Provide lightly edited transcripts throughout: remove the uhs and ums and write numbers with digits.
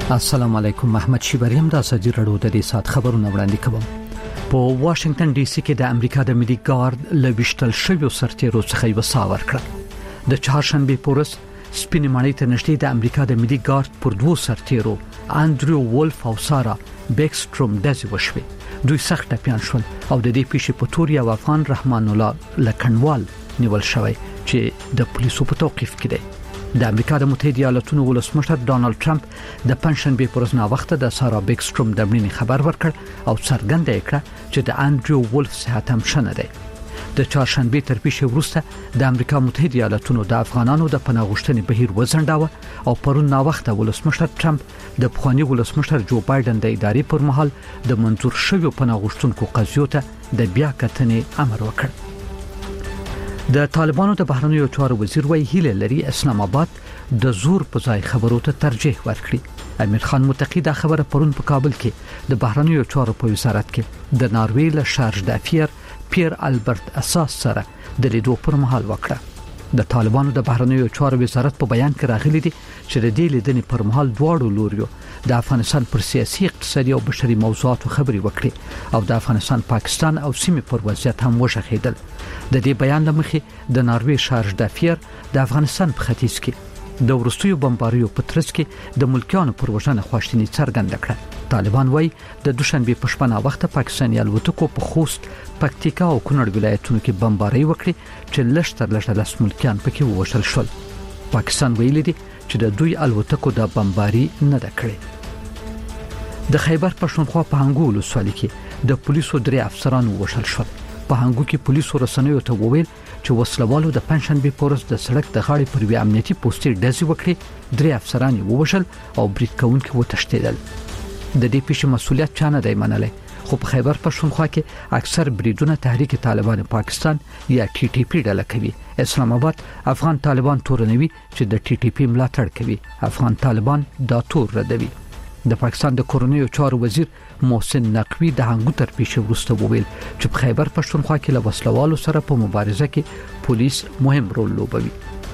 السلام علیکم. محمد شیبریم د اساجي رادیو د دې سات خبرونه وړاندې کوم. په واشنگټن ډي سي کې د امریکا د ملي ګارد لويشتل شویو سرتیرو څخه یو ساور کړ. د چهارشنبه پورس سپینې ماڼۍ ته نږدې د امریکا د ملي ګارد پر دوه سرتیرو انډریو وولف او سارا بیکستروم داسې وشوي. دوی سخت ټپيان شول او د دې پیښې په تور یو افغان رحمان الله لکنوال نیول شوی چې د پولیسو په توقیف کې دی. د امریکا د متحده ایالاتونو ولسمشر ډانلډ ټرمپ د پنځشنبه پر ورځ نا وخت د سارا بیکستروم د مړینې خبر ورکړ او څرګنده کړه چې د انډریو وولف صحت هم ښه نه دی. د چهارشنبه تر پیښې وروسته د امریکا متحده ایالاتونو د افغانانو د پناه غوښتنې بهیر وزنډاوه او پرون نا وخت ولسمشر ټرمپ د پخوانی ولسمشر جو بایدن د ادارې پر مهال د منظور شویو پناه غوښتونکو قضیو ته د بیا کتنې امر وکړ. د طالبانو د بهرنیو چارو وزیر وایي هیله لري اسلام آباد د زور په ځای خبرو ته ترجیح ورکړي. امیر خان متقی دا خبره پرون په کابل کې د بهرنیو چارو په وزارت کې د ناروې له شارج دافیر پیر البرت اساس سره د لیدو پر مهال وکړه. د طالبانو د بهرنیو چارو وزارت په بیان کې راغلي دي چې د دې لیدنې پر مهال دواړو لوریو د افغانستان پر سیاسي اقتصادي او بشري موضوعاتو خبري وکړي او د افغانستان پاکستان او سیمې پر وضعیت هم وشخېدل. د دې بیان لمخې د ناروې شارج دافیر د افغانستان په ختیځ کې د ورستیو بمباریو په ترڅ کې د ملکیانو پر وژنه خواشتنی څرګنده کړه. طالبان وایي د دوشنبه په شپه نا وخت پاکستاني الوتکو په خوست، پکتیکا او کونړ ولایتونو کې بمباری وکړي چې لشتر لس ملکیان پکې ووژل شول. پاکستان ویلي دی چې د دوی الوتکو د بمباری نه ده کړې. د خیبر پښتونخوا په هنګو ولسوالۍ کې د پولیسو 3 افسران ووژل شول. په هنګو کې پولیسو رسنیو ته وویل چې وسلوالو د پنځشنبه پورس د سړک د غاړې پر وی امنیتي پوسټې ډزې وکړې. 3 افسران ووژل او بریټ کوونکي وتښتېدل. د دې پیښې مسؤلیت چا نه دی منلی، خو په خیبر پښتونخوا کې اکثر بریدونه تحریک طالبان پاکستان یا ټي ټي پی ډله کوي. اسلام آباد افغان طالبان تورنوي چې د ټي ټي پی ملاتړ کوي. افغان طالبان دا تور ردوي. د پاکستان د کورنیو چارو وزیر محسن نقوی د هنګو تر پیښې وروسته وویل چې په خیبر پښتونخوا کې له وسلوالو سره په مبارزه کې پولیس مهم رول لوبوي.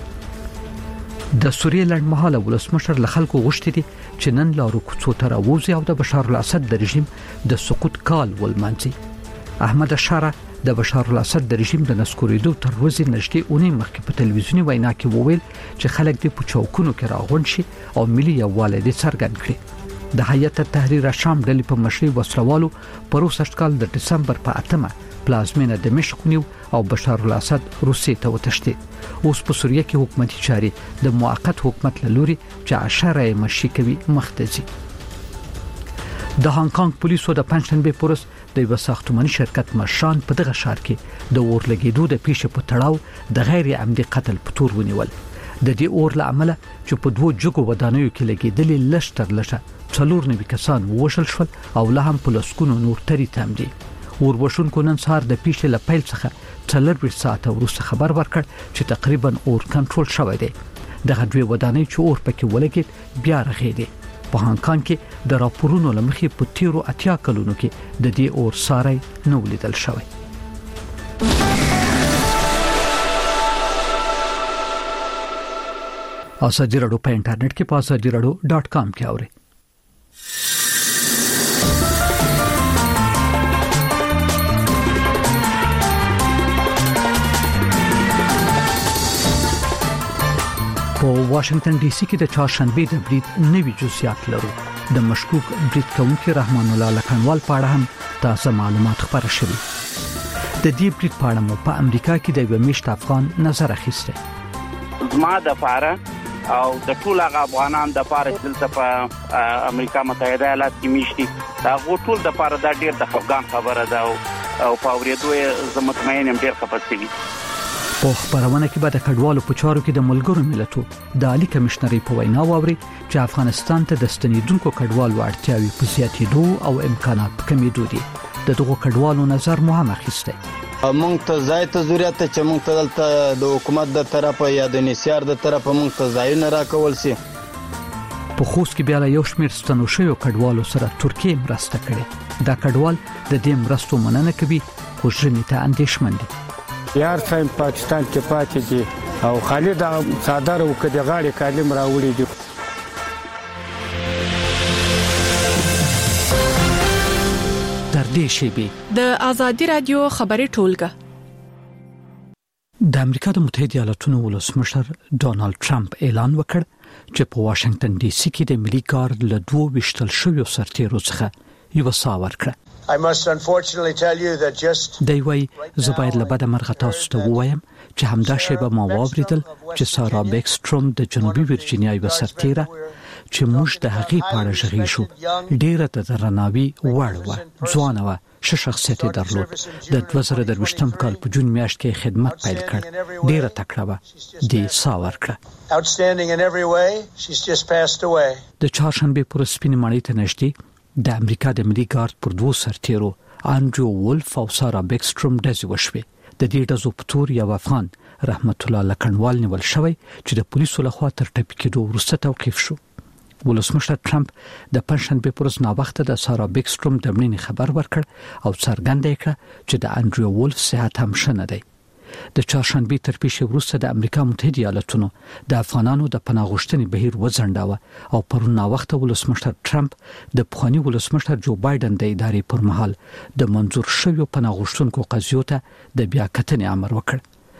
د سوریې لړمحاله ولسمشر له خلکو غوښتي دي چې نن لارو کوڅو ته راوځي او د بشار الاسد د رژیم د سقوط کال ولمانځي. احمد اشاره د بشار الاسد د رژیم د نسکوریدو تر ورځې نږدې اونۍ مخکې په تلویزیوني وینا کې وویل چې خلک د پچاوکونو کې راغونډ شي او ملي یووالی دې څرګند کړي. د هیئت تحریر شام ډلې په مشرۍ وسلوالو پر 28 کال د دسمبر په 8 پلازمینه دمشق نیو او بشار الاسد روسیې ته وتښتید. اوس په سوریه کې حکومتي چارې د موقت حکومت لوري چې اشاره مشي کوي مختزي. د هانګ کانګ پولیسو د پنځشنبه پورس د یو ساختماني شرکت مشران په دغه ښار کې د اور لګیدو د پیښې په تړاو د غیر عمدي قتل په تور ونیول. د دې اور له امله چې په 2 جګو ودانیو کې لګیدلې لشتر لشه 4 کسان ووژل شول او له هم په لسکونو نور تری تم دي. اور وشونکو نن سهار د پیښې له پیل څخه 4 ساعته وروسته خبر ورکړ چې تقریبا اور کنټرول شوی دی. دغه دوی ودانۍ چې اور پکې ولګید بیا رغېدې. په هانګ کانګ کې د راپورونو لمخې په 13 کلونو کې د دې اور ساري نو لیدل شوی. اساجي رادیو په انټرنیټ کې pasajiradio.com کې اورئ. په واشنگټن ډي سي کې د چهارشنبه د بریټ نوي جزئیات لرو. د مشکوک بریټ کوونکي رحمان الله لکنوال په اړه هم تازه معلومات خبر شوي. د دې بریټ په اړه په امریکا کې د یو میشت افغان نظر اخیسته. زما د فاره او د ټول افغانان د فاره دلته په امریکا متحده ایالات کې میشتي دا ټول د فاره د ډیر د افغان خبره ده او په اوریدو زه مطمئن یم ډیر خپسي. په خبرونه کې به د کډوالو په چارو کې د ملګرو ملتونو د عالی کمشنري په وینا واوري چې افغانستان ته د ستنیدونکو کډوالو اړتیاوې په زیاتېدو او امکانات کمیدو دي. دغه کډوالو نظر مهم اخیسته. مونږ ته ځای ته ضرورت ته چې مونږ ته دلته د حکومت د طرفه یا د نسیار د طرفه مونږ ته ځای نه راکول شي. په خوست کې بیا له یو شمېر ستنو شویو کډوالو سره ترکیه مرسته کړې. دا کډوال د دې مرستو مننه کوي خو ژمنې ته اندېښمن دي. یار څنګه پاکستان کې پاتې دي او خالد صادر او کډه غاړي کالم راوړي دي. دې شیبې د ازادي رادیو خبري ټولګه. د امریکا د متحده ایالاتونو ولسمشر ډونالد ټرمپ اعلان وکړ چې په واشنگټن ډي سي کې د ملي ګارد له 22 شویو سرتیرو څخه یو څه ورکړه. I must unfortunately tell you that just دی وای زبایر لبد مرغه تاسو ته وایم چې همدا شیبه ما واوریدل چې سارا بیکستروم د جنوبي ورجینیا یو سرتیره چې موږ د هغې په اړه غږی شو ډیره د درناوي وړ و ځوان و شخصیت درلود د 2023م کال په جون میاشت کې خدمت پیل کړ ډیره تکړه و د ساور کړ outstanding in every way she's just passed away. د چهارشنبه پر سپین ماڼۍ ته نږدې د امریکا د ملي ګارد پر 2 سرتیرو انډرو ولف او سارا بیکستروم ډزې وشوې. د دې ډزو په تور یو افغان رحمت الله لکنوال نیول شوی چې د پولیسو لخوا تر ټپي کېدو وروسته توقیف شو. ولسمشر ټرمپ د پنځشنبه پر ورځ ناوخته د سارا بیکستروم د مړینې خبر ورکړ او څرګنده کړ چې د انډرو ولف صحت هم ښه نه دی. د چهارشنبه تر پیښې وروسته د امریکا متحده ایالاتونو د افغانانو د پناه غوښتنې بهیر وځنډاوه او پرون ناوخته ولسمشر ټرمپ د پخوانی ولسمشر جو بایدن د ادارې پر مهال د منظور شویو پناه غوښتونکو قضیو ته د بیا کتنې امر وکړ.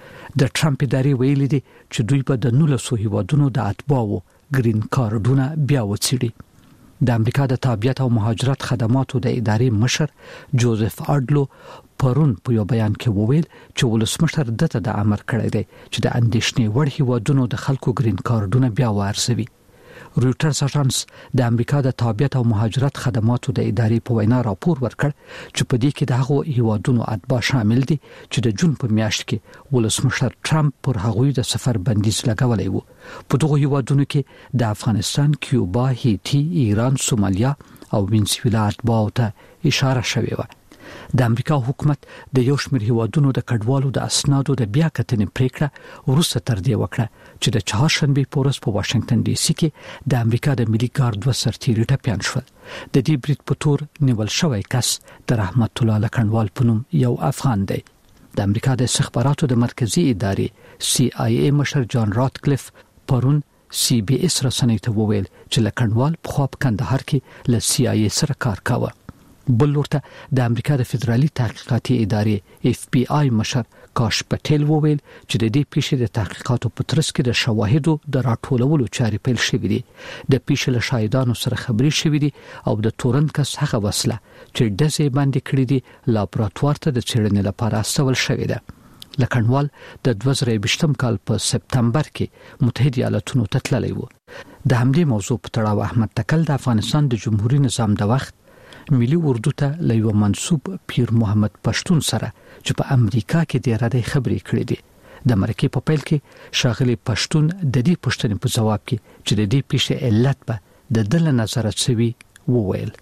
د ټرمپ ادارې ویلي دي چې دوی به د 19 هیوادونو د اتباعو گرین کارډونه بیا وڅېړي. د امریکا د تابعیت او مهاجرت خدماتو د ادارې مشر جوزف آډلو پرون په یو بیان کې وویل چې ولسمشر دته د امر کړی دی چې د اندېښنې وړ هیوادونو د خلکو گرین کارډونه بیا وارزوي. رویټرز اژانس د امریکا د تابعیت او مهاجرت خدماتو د ادارې په وینا راپور ورکړ چې په دې کې د هغو هیوادونو اتباع شامل دي چې د جون په میاشت کې ولسمشر ټرمپ پر هغوی د سفر بندیز لګولای و. په دغو هیوادونو کې د افغانستان، کیوبا، هیټي، ایران، سومالیا او وینزویلا اتباع ته اشاره شوې و. د امریکا حکومت د یو شمېر هیوادونو د کډوالو د اسنادو د بیا کتنې پریکړه وروسته تر دې وکړه چې د چهارشنبه په ورځ په واشنگټن ډي سي کې د امریکا د ملي ګارد سرتیري ټپیان شول. د دې برید په تور نیول شوی کس د رحمت الله لکنوال په نوم یو افغان دی. د امریکا د استخباراتو د مرکزی ادارې CIA مشر جان راتکلیف پرون CBS رسنۍ ته وویل چې لکنوال په خو په کندهار کې له CIA سره کار کاوه. بل ورته د امریکا د فدرالي تحقیقاتي ادارې FBI مشر کاش پټیل وویل چې د دې پیښې د تحقیقاتو په ترڅ کې د شواهدو د راټولولو چارې پیل شوې دي. د پیښې له شاهدانو سره خبرې شوې دي او د تورن کس هغه وسله چې ډزې باندې کړې دي لابراتوار ته د څېړنې لپاره استول شوې ده. لکنوال د 2020م کال په سپتمبر کې متحده ایالاتونو ته تللی و. د همدې موضوع په تړاو احمد تکل د افغانستان د جمهوریت نظام د وخت ملي اردو ته له یو منسوب پیر محمد پښتون سره چې په امریکا کې د راډیو خبرې کړې دي. د مرکې په پیل کې شاغلي پښتون د دې پوښتنې په جواب کې چې د دې پیښې علت به د دل نظر څوي وویل.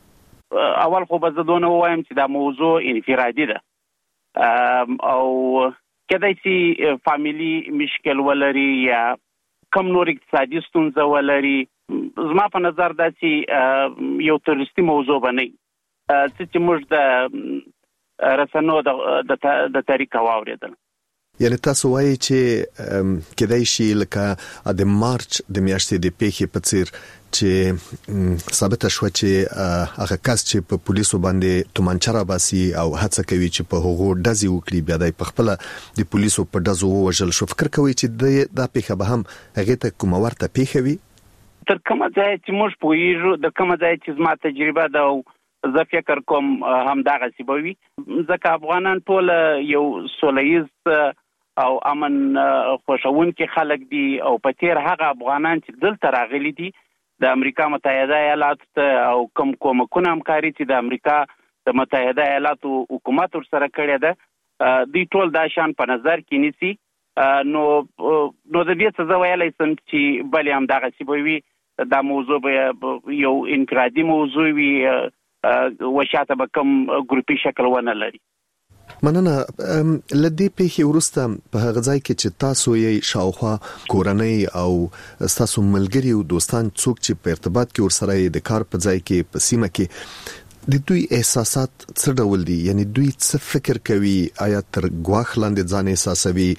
اول خو به زه دونه وایم چې دا موضوع انفرادي ده او کله چې فاميلي مشکل ولري یا کم نور اقتصادي ستونزه ولري زما په نظر دا چې یو تروریستي موضوع باندې چې موږ د رسنو د تاریخ واوریدل. یعنی تاسو وایي چې کدی شي لکه د مارچ د میاشتې د پیښې په څیر چې ثابت شو چې هغه کس چې په پولیسو باندې تومانچه را باسي او هڅه کوي چې په هغو ډزې وکړي بیا د خپل د پولیسو په ډزو وژل شو. فکر کوي چې دا پیښه به هم هغه ته کوم ورته پیښه وي؟ تر کومه ځای چې موږ پوهیږو د کومه ځای چې زما تجربه ده او زه فکر کوم هم دغه سی بوي ځکه افغانان ټول یو سولهیز او امن خوشاونکي خلک دي او په تیر هغه افغانان چې دلته راغلي دي د امریکا متحده ایالاتو او کومکونه همکاري چې د امریکا د متحده ایالاتو حکومت سره کړی ده دوی ټول دا شان په نظر کې نیسي. نو د دې څه ویلای سم چې بلې هم دغه سی بوي دا موضوع به یو انفرادي موضوع وي وشاته به کوم ګروپي شکل ونه لري. مننه. لدې پیښې وروسته په هغه ځای کې چې تاسو یې شاوخوا کورنۍ او تاسو ملګري او دوستان څوک چې په ارتباط کې ورسره د کار په ځای کې په سیمه کې د دوی احساسات څه ډول دي؟ یعنی دوی څه فکر کوي؟ آیا تر ګواښ لاندې ځان احساسوي؟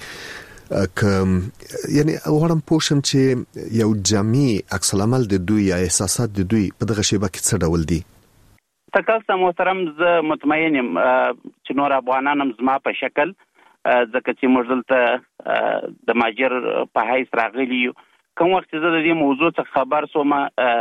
یعنی غواړم پوښتم چې یو جامع عکس العمل د دوی یا احساسات د دوی په دغه شیبه کې څه ډول دي؟ تاسو محترم زه مطمئن یم چې نور افغانان هم زما په شکل ځکه چې موږ دلته د ماجر په حیث راغلي یو. کوم وخت چې زه د دې موضوع څخه خبر سوم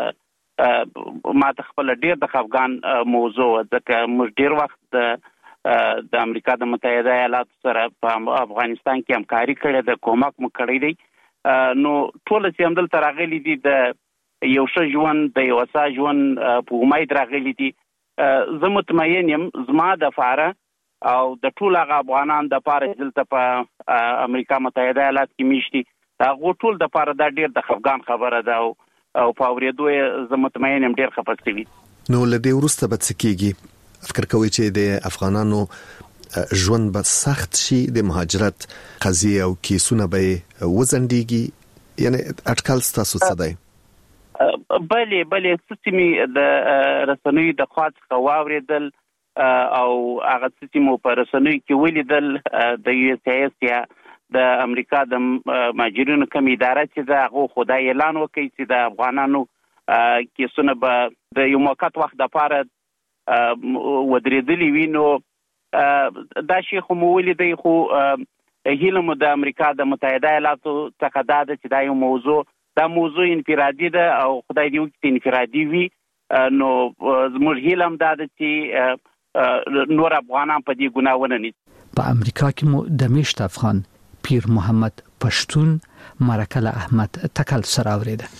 ما ته خپل ډیر د افغان موضوع ځکه موږ ډیر وخت د امریکا د متحده ایالاتو سره په افغانستان کې همکاري کړې ده، کومک مو کړی دی. نو ټول چې هم دلته راغلي دي د یو ښه ژوند د یو ښه ژوند په امید راغلي دي. زه مطمئن یم زما د فاره او د ټول هغه افغانان د پاره دلته په امریکا متحده ایالات کې میشتي هغه ټول د پاره دا ډیر د افغان خبره ده او په اورېدو زه مطمئن یم ډیر خپستوي. نو لدې ورسته به څه کېږي؟ فکر کوي چې د افغانانو ژوند به سخت شي، د مهاجرت قضیه او کیسونه به وزندېږي؟ یعنی اټکل تاسو څه دی؟ بلې سیستمي د رسنوي د خاص خواوریدل او هغه سیستم په رسنوي کې ولیدل د یو اس ایس یا د امریکا د ماجرینو کوم اداره چې دا هغه خدای اعلان وکړي چې د افغانانو کیسونه به د یو موقت وخت د پاره ودرېدلی وي. نو دا شی خو مو ولیدي خو هیله مو د امریکا د متحده ایالاتو څخه دا چې دا یو موضوع انفرادي ده او خدای دې وکړي انفرادي وي. نو زموږ هیله هم دا ده چې نور افغانان په دې ګناه ونه نیسي. په امریکا کې مو د میشت افغان پیر محمد پښتون مرکل احمد تکل سره اوریده.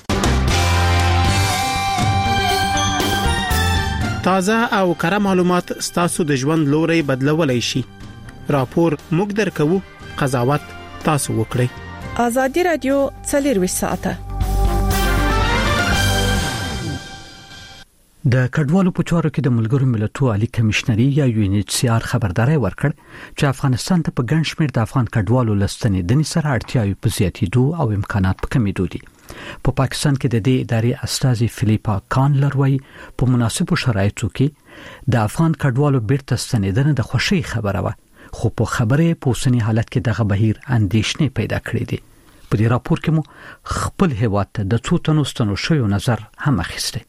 تازه او کره معلومات ستاسو د ژوند لوري بدلولای شي. راپور موږ درکو، قضاوت تاسو وکړئ. آزادی رادیو 24 ساعته. د کډوالو په چارو کې د ملګرو ملتونو عالی کمشنري یا UNHCR خبرداري ورکړ چې افغانستان ته په ګڼ شمېر د افغان کډوالو لستنېدنې سره اړتیاوې په زیاتېدو او امکانات په کمیدو دي. په پاکستان کې د دې ادارې استاذ فلیپا کانلر وايي په مناسبو شرایطو کې د افغان کډوالو بیرته ستنېدنه د خوشي خبره وه، خو په خبره په اوسنی حالت کې دغه بهیر اندېښنې پیدا کړې دي. په دې راپور کې مو خپل هیواد ته د څو تنو ستنو شوی نظر هم اخیسته.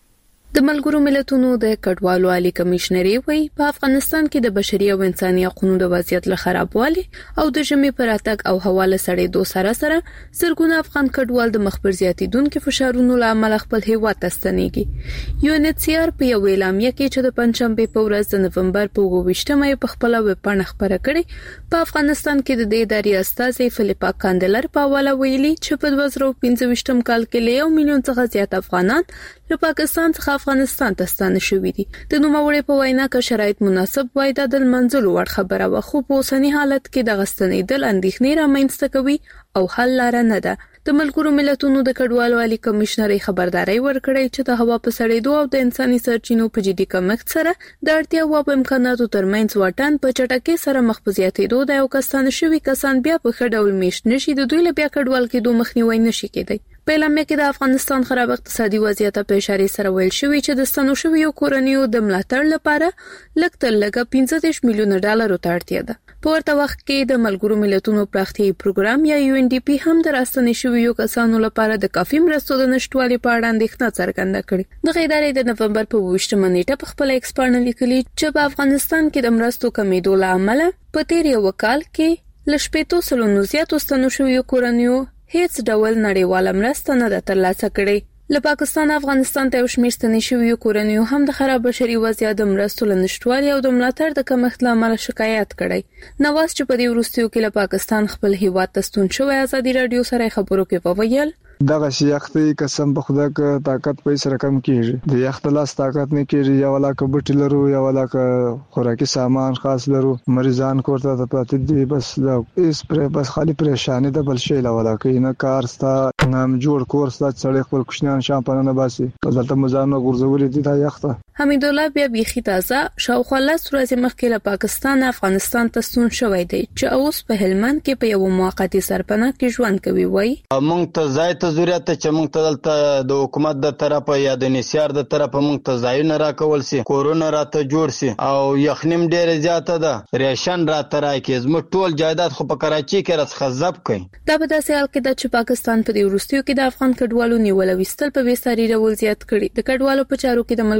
د ملګرو ملتونو د کډوالو عالی کمشنري وایي په افغانستان کې د بشري او انساني حقوقو د وضعیت له خرابوالي او د ژمي پر اتګ او حواله سړېدو سره زرګونه افغان کډوال د مخبر زیاتیدونکو فشارونو له امله خپل هیواد ته ستنېږي. UNHCR په یو اعلامیه کې چې د پنځشنبه په ورځ د نومبر په 28مه په خپل ویب پاڼه خبره کړې، په افغانستان کې د دې ادارې استاذ فلیپا کاندلر په حواله ویلي چې په 2015 کال کې له 1 میلیون څخه زیات افغانان له پاکستان څخه افغانستان ته ستانه شوي دي. د نوموړي په وینا کې شرایط مناسب وای د منځلو وړ خبره و، خو په اوسنی حالت کې د غستنېدل اندېښنې رامنځته کوي او حل لاره نه ده. د ملګرو ملتونو د کډوالو عالی کمشنري خبرداري ورکړې چې د هوا په سړېدو او د انساني سرچینو په جدي کمښت سره د اړتیا او امکاناتو ترمنځ واټن په چټکۍ سره مخ په زیاتېدو د یو کسان شوي کسان بیا په ښه ډول میشت نشي د دوی له بیا کډوال کېدو مخنیوي نشي کېدی. په اعلامیه کې د افغانستان خراب اقتصادي وضعیت په اشاره سره ویل شوی چې د ستنو شویو کورنیو د ملاتړ لپاره لږ تر لږه 15 میلیون ډالر ته اړتیا ده. په ورته وخت کې د ملګرو ملتونو پراختیايي پروګرام یا UNDP هم د راستنې شویو کسانو لپاره د کافي مرستو د نشټوالي په اړه اندېښنه څرګنده کړې. د ادارې د نومبر په 28مه نیټه په خپل ایکس باندې لیکلي چې په افغانستان کې د مرستو کمیدو له امله په تیر یو کال کې لشپېتو سلونو زیاتو ستنو شویو کورنیو هیڅ ډول نړیواله مرسته نه ده ترلاسه کړې. له پاکستان افغانستان ته شمیر ستنې شویو کورنیو هم د خراب بشري وضعیت د مرستو له نشټوالي او د ملاتړ د کمښت له امله شکایت کړی. نواز چې په دې وروستیو کې له پاکستان خپل هیواد ته ستون شوی آزادي رادیو سره خبرو کې وویل دغه شیختي قسم په خدا ک طاقت په سره کم کیږي د یخت لاس طاقت نه کیږي یا ولا ک بټی لرو یا ولا ک خوراکي سامان خاص لرو مریضان کوړه ته پاتې دي بس دا اس پر بس خالي پریشانی د بل شي لا ولا کینه کار ستا نام جوړ کور ستا څړې خپل کوشنان شامپانه نه باسي په ځلته مزانو ګرځولې دي دا یخته. حمید الله بیا بیخي تازه شاوخوا لاس ورځې مخکې له پاکستان افغانستان ته ستون شوی دی چې اوس په هلمند کې په یو موقتی سرپناه کې ژوند کوي. وای مونږ ته ځای ته ضرورت چې مونږ ته دلته د حکومت د طرفه یا د نسیار د طرفه مونږ ته ځایونه راکول سي کورونه راته جوړ سي او یخنیم ډیره زیاته ده ریشن راته راکې زموږ ټول جایداد خو په کراچي کې راڅخه ضبط کړي. دا په داسې حال کې چې پاکستان په دې وروستیو کې د افغان کډوالو نیول وستل په بیساري ډول زیات کړي. د کډوالو په چارو کې د ملګرو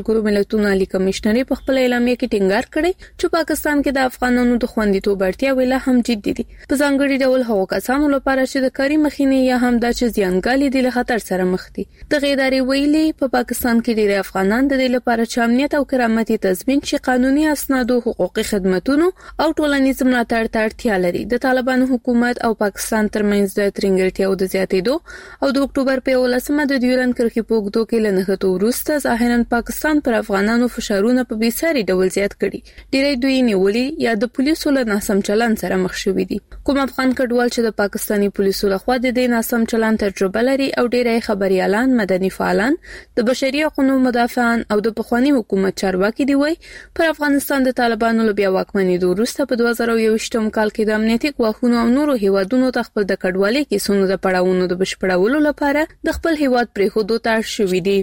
ملتونو عالی کمشنر په خپل اعلامیه کې ټینګار کړی چې پاکستان کې د افغانانو د خوندیتوب اړتیا ویلا هم جدي دي. په ځانګړي ډول هغو کسانو لپاره چې د کاري مخینې یا هم د زیانګالي د خطر سره مخ دي. د غیداري ویلي په پاکستان کې ډېر افغانان د دې لپاره چې امنیت او کرامت تضمین شي قانوني اسناد او حقوقي خدماتونو او ټولنیز ملاتړ ته اړتیا لري. د طالبانو حکومت او پاکستان ترمنځ د ترنګرتیاو د زیاتېدو او د اکتوبر په 11مه د ډیورن کرښې په اوږدو کې له نهټو وروسته ظاهراً پاکستان پر افغانانو فشارونه په بیساري ډول زیات کړي. ډېری دوی نیولې یا د پولیسو له ناسم چلند سره مخ شوي دي. کوم افغان کډوال چې د پاکستاني پولیسو لخوا د دې ناسم چلند تجربه لري او ډېری خبريالان، مدني فعالان، د بشري حقوقو مدافعان او د پخوانی حکومت چارواکي دی وای پر افغانستان د طالبانو له بیا واکمنۍ وروسته په 2021م کال کې د امنیتي ګواښونو او نورو هیوادونو ته خپل د کډوالۍ کیسونو د پړاوونو د بشپړولو لپاره د خپل هیواد پریښودو ته اړ شوي دي.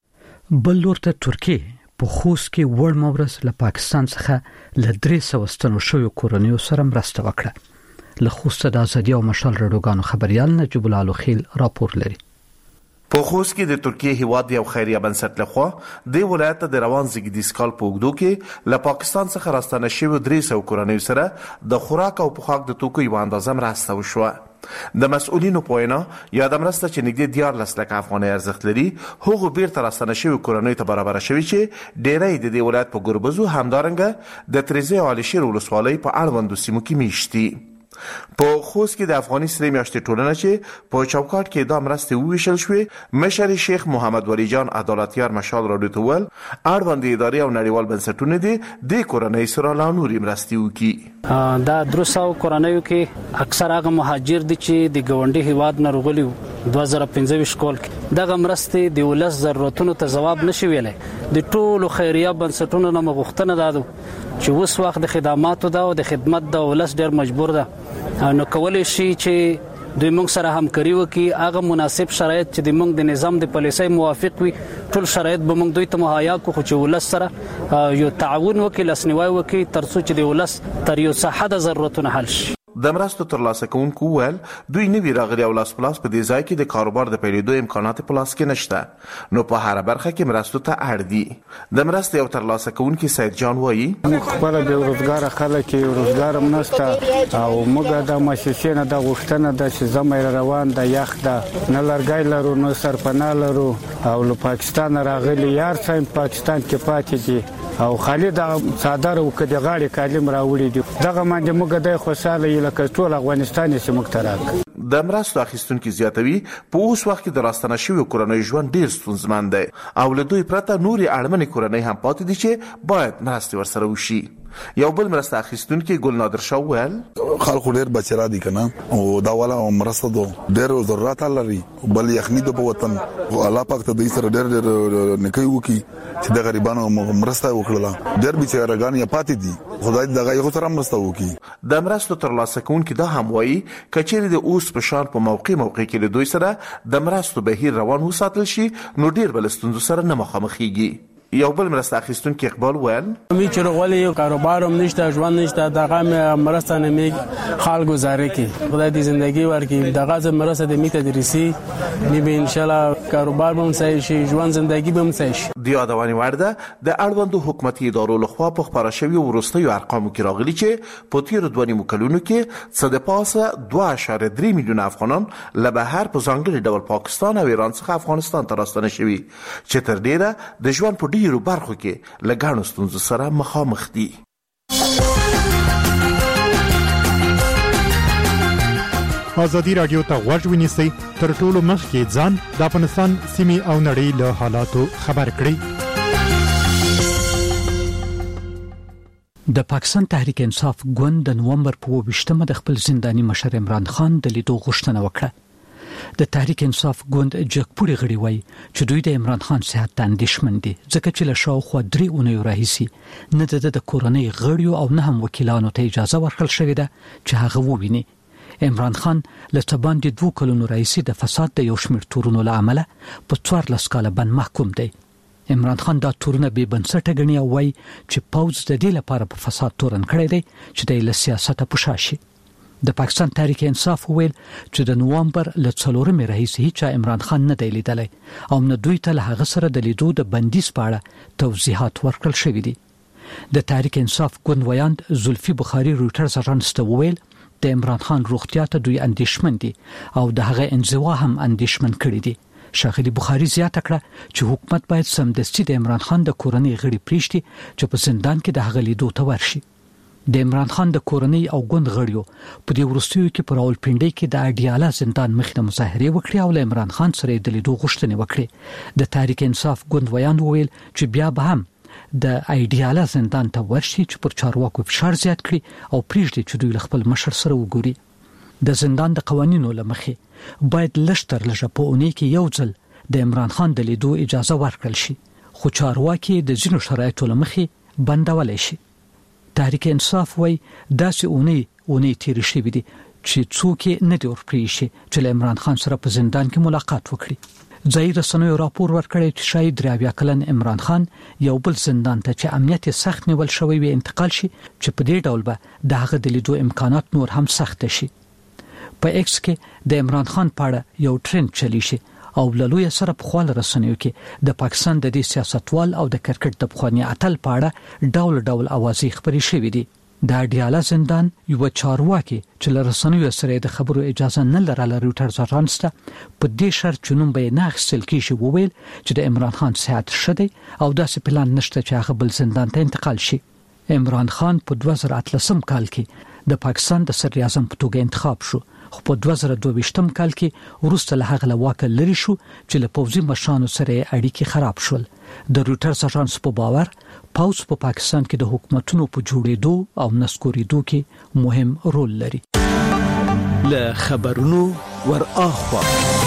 بل لور ته ترکیه په خوست کې وړ مورس له پاکستان څخه له 300 ستنو شوی کورونیو سره مرسته وکړه. له خوست د ازادي او مشال رادیوګانو خبريال نجیب الله خیل راپور لري. په خوست کې د ترکیه هیواد یو خیریه بنسټ لخوا د ولایت د روان زیږدیز کال په اوږدو کې له پاکستان څخه راستنه شوی 300 کورونیو سره د خوراک او پوښاک د توکو یو اندازه مرسته وشوه. د مسؤلینو په وینا یا د مرسته چې نږدې 14 لک افغانۍ ارزښت لري هغه بیرته راستنه شوی کورونیو ته برابر شوی چې ډېری د دې ولایت په ګربزو همدارنګه د تریزه او علشیر ولسوالۍ په اړوندو سیمو کې میشتي. په خوست کې د افغاني سرې میاشتې ټولنه چې په چوکاټ کې د مرستې وویشل شوې مشر شیخ محمد ولی جان عدالتیار مشال راډیو ته ول اړوند ادارې او نړیوال بنسټونه دي د کورنۍ سره لا نورې مرستې وکړي. دا 300 کورنیو کې اکثر هغه مهاجر دي چې د ګاونډي هیواد نه راغلي 2015 کال کې دغه مرستې د ولس ضرورتونو ته جواب نشي ویلای. د ټولو خیریه بنسټونو نه مغوښتنه ده چې اوس وخت د خدماتو دا او د خدمت د ولس ډېر مجبور ده نو کولای شي چې دوی موږ سره همکاري وکړي. هغه مناسب شرایط چې د موږ د نظام د پالیسۍ موافق وي ټول شرایط به موږ دوی ته مهیا کړو چې ولس سره یو تعاون وکړي، لاسنیوي وکړي ترڅو چې د ولس تر یو څه حد ضرورتونه حل شي. د مرستو ترلاسه کوونکو ول دوی نوی راغلي او لاس پلاس په دې ځای کې د کاروبار د پیلېدو امکانات په لاس کې نشته نو په هر برخه کې مرستو ته اړ دي. د مرستې او ترلاسه کوونکو سید جان وایي خپل د روزګار خلک روزګار منسته او موږ د مؤسسې نه د غوښتنه د چې زموږ روان د یخ د نه لرګای لرو نو سرپناه لرو او له پاکستان راغلي یار څنګه پاکستان کې پاتې دي او خالد صادر او کډه غاړي کالم راوړي دي دغه باندې موږ د خوشاله لکه ټول افغانستان یې مخترق. د مرستو اخیستونکو زیاتوي په اوس وخت کې د راستنه شوی کورنۍ ژوند ډیر ستونزمن دی او له دوی پرته نوري اړمنې کورنۍ هم پاتې دي چې باید مرستې ورسره وشي. یو بل مرسته اخیستونکو ګل نادر شاول خلکو ډیر بچرا دي کنه او دا ولا مرسته دو ډیر ضرورت لري بل یخني د وطن او الله پاک ته د سره ډیر نکي وکي چې د غریبانو مرسته وکړه ډیر بچراګان یا پاتې دي خدای دغه یو سره مرسته وکي. د مرستو ترلاسه کوونکو دا هم وایي کچېری د اوس په شان په موقع کې له دوی سره د مرستو بهیر روان وساتل شي نو ډیر بل ستونزو سره نه مخامخېږي. یو بل مرسته اخیستونکو اقبال ویل می چې رغولې یو کاروبار هم نشته ژوند نشته دغه مرسته نه می خال گزارې کی خدای دې ژوندۍ ورکړي دغه مرسته د می تدریسي می به ان شاء الله کاروبار هم صحیح شي ژوند ژوندۍ به هم صحیح شي. د یادونې وړ ده د اړوندو حکومتي ادارو لخوا په خبره شوی ورستیو ارقامو کې راغلي چې په تیر 2 کلونو کې څه د پاسه 2.3 میلیون افغانان له بهر په ځانګړي ډول پاکستان او ایران څخه افغانستان ته راستنه شوي چې تر ډیره د ژوند په ډیرو برخو کې له ګڼو ستونزو سره مخامخ دي. ازادي رادیو ته غوږ ونیسئ تر ټولو مخکې ځان د افغانستان سیمې او نړۍ له حالاتو خبر کړئ. د پاکستان تحریک انصاف ګوند د نومبر په 28مه د خپل زنداني مشر عمران خان د لیدو غوښتنه وکړه. د تحریک انصاف ګوند جګپوري غړي وایي چې دوی د عمران خان صحت ته اندېښمن دي ځکه چې له شاوخوا 3 اونیو راهیسي نه د کورنۍ غړیو او نه هم وکیلانو ته اجازه ورکړل شوې ده چې هغه وویني. عمران خان له تباندې 2 کلونو راهیسي د فساد د یو شمېر تورونو له امله په 14 کاله باندې محکوم دی. عمران خان دا تورونه به بنسټه غني او وایي چې پوز د دې لپاره په فساد تورن کړی دی چې د سیاست په شاشي. د پاکستان تحریک انصاف ویل چې د نوامبر ل 4 رئیس هیڅ عمران خان نه دی لیدلی او نه دوی ته له هغه سره د لیدو د بندیز په اړه توضیحات ورکړل شوې دي. د تحریک انصاف ګوند ویاند زلفي بخاري رويټرز اژانس ته ویل د عمران خان روغتیا ته دوی اندېښمن دي او د هغه انزوا هم اندېښمن کړي دي. شاغلي بخاري زیاته کړه چې حکومت باید سمدستي د عمران خان د کورنۍ غړي پریشتي چې په زندان کې د هغه لیدو ته ورشي. د عمران خان د کورنۍ او ګوند غړیو په دې ورستیو کې پر راولپنډي کې د اډیاله زندان مخې مظاهره وکړي او عمران خان سره د لیدو غوښتنه وکړي. د تحریک انصاف ګوند ویاند ویل چې بیا به هم د اډیاله زندان ته ورشي چې پر چارواکو فشار زیات کړي او پریږدي چې دوی خپل مشر سره وګوري. د زندان د قوانینو لمخې باید لشتر لږه په اونۍ کې یو ځل د عمران خان د لیدو اجازه ورکړل شي، خو چارواکي د ځینو شرایطو لمخې بندولای شي. تحریک انصاف وای داسې اونۍ تیر شوې دي چې څوک نه دی ورپریشي چې عمران خان سره په زندان کې ملاقات وکړي. ځای رسنیو راپور ورکړی چې شاید 23 کلن عمران خان یو بل زندان ته چې امنیت سخت نیول شوی وي انتقال شي چې په دې ډول به د هغه د لیدو امکانات نور هم سخت شي. په ایکس کې د عمران خان په اړه یو ټرند چلی شي او لوی سره په خپل رسنیو کې د پاکستان د دې سیاستوال او د کرکټ د بخوانی اتل په اړه ډول اوازې خبرې شوې دي. د اډیاله زندان یو چارواکي چې له رسنیو سره د خبرو اجازه نه لرله رويټرز اژانس ته په دې شرط چې نوم به نه اخیستل کیږي وویل چې د عمران خان صحت شدی او داسې پلان نشته چې هغه بل زندان ته انتقال شي. عمران خان په 2013 کال کې د پاکستان د صدر اعظم په توګه انتخاب شو، خو په 2022 کال کې وروسته له هغه واک لري شو چې له پوځي مشرانو سره اړیکې خراب شول. د رويټرز اژانس په باور پوځ په پاکستان کې د حکومتونو په جوړېدو او نسکورېدو کې مهم رول لري. له خبرونو ور اخوا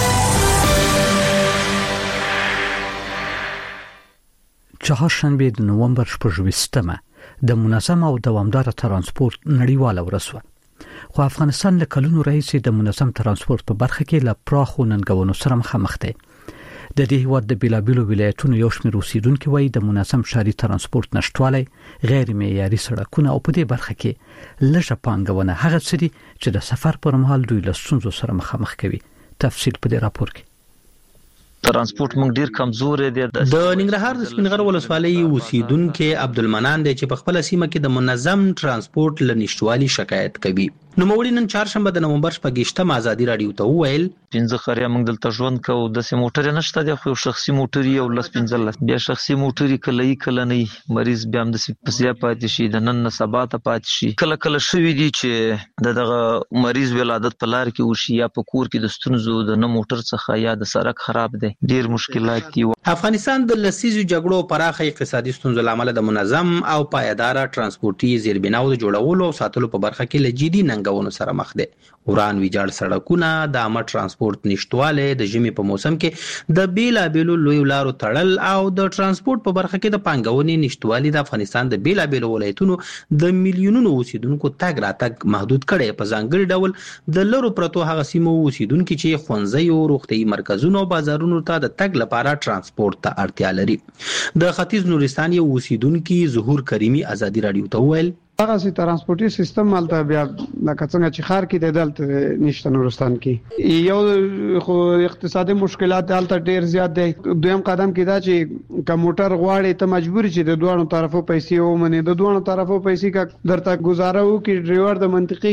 چهارشنبه د نوامبر 28 د منظم او دوامدار ترانسپورت نړیواله ورځ وه. خو افغانستان له کلونو راهیسې د منظم ترانسپورت په برخه کې له پراخو ننګونو سره مخامخ دی. د دې هیواد د بیلابیلو ولایتونو یو شمېر اوسیدونکو وایي د منظم ښاري ترانسپورت نشټوالی، غیر معیاري سړکونه او په دې برخه کې لږه پانګونه هغه څه دي چې د سفر پر مهال دوی له ستونزو سره مخامخ کوي. تفصیل په دې راپور کې. ترانسپورت موږ ډیر کمزور دي. د ننګرهار د سپینغر ولسوالۍ اوسیدونکو عبدالمنان دی چې په خپل سیمه کې د منظم ترانسپورت لنشټوالي شکایت کوي. نو موري نن چهارشنبه د نومبر 28 ازادي رادیو ته وویل 15 خریا موږ دلته ژوند کوو، د سیم موټر نشته دی، خو شخصي موټر یو لس 15 بیا شخصي موټر کله نه مریض بیا هم د سپسیا پاتې شي، د نن سبا ته پاتې شي. کله شوی دی چې دغه مریض ولادت په لار کې وشي یا په کور کې د ستونزو د نه موټر څخه یا د سړک خراب دی، ډیر مشکلات دي. افغانستان د لسیزو جګړو پراخه اقتصادي ستونزو لامل د منظم او پایدار ترانسپورتي زیربناو د جوړولو او ساتلو په برخه کې لجدي ننګونو سره مخ دي. وران ویجاړ سړکونه، د عامه ترانسپورت نشټواله، د ژمي په موسم کې د بیلابیلو لوی لارو تړل او د ترانسپورت په برخه کې د پانګونې نشټوالي د افغانستان د بیلابیلو ولایتونو د میلیونونو اوسیدونکو تګ راتګ محدود کړي. په ځانګړي ډول د لرو پرتو هغه سیمو اوسیدونکو چې ښوونځي او روغتي مرکزونو او بازارونو ته د تګ لپاره ترانسپورت ته اړتیا لري. د ختیځ نورستان یو اوسیدونکو ظهور کریمی ازادي رادیو ته ویل هغه سي ترانسپورتي سیستم مالته بیا لکه څنګه چې خار کې د دلته نشته نورستان کې یو خو اقتصادي مشکلات دلته ډیر زیات دي. دویم قدم کې دا چې کمپیوټر غواړي ته مجبور چې د دوه طرفو پیسې ومني، د دوه طرفو پیسې کا درته گزاره وکي ډرایور د منطقي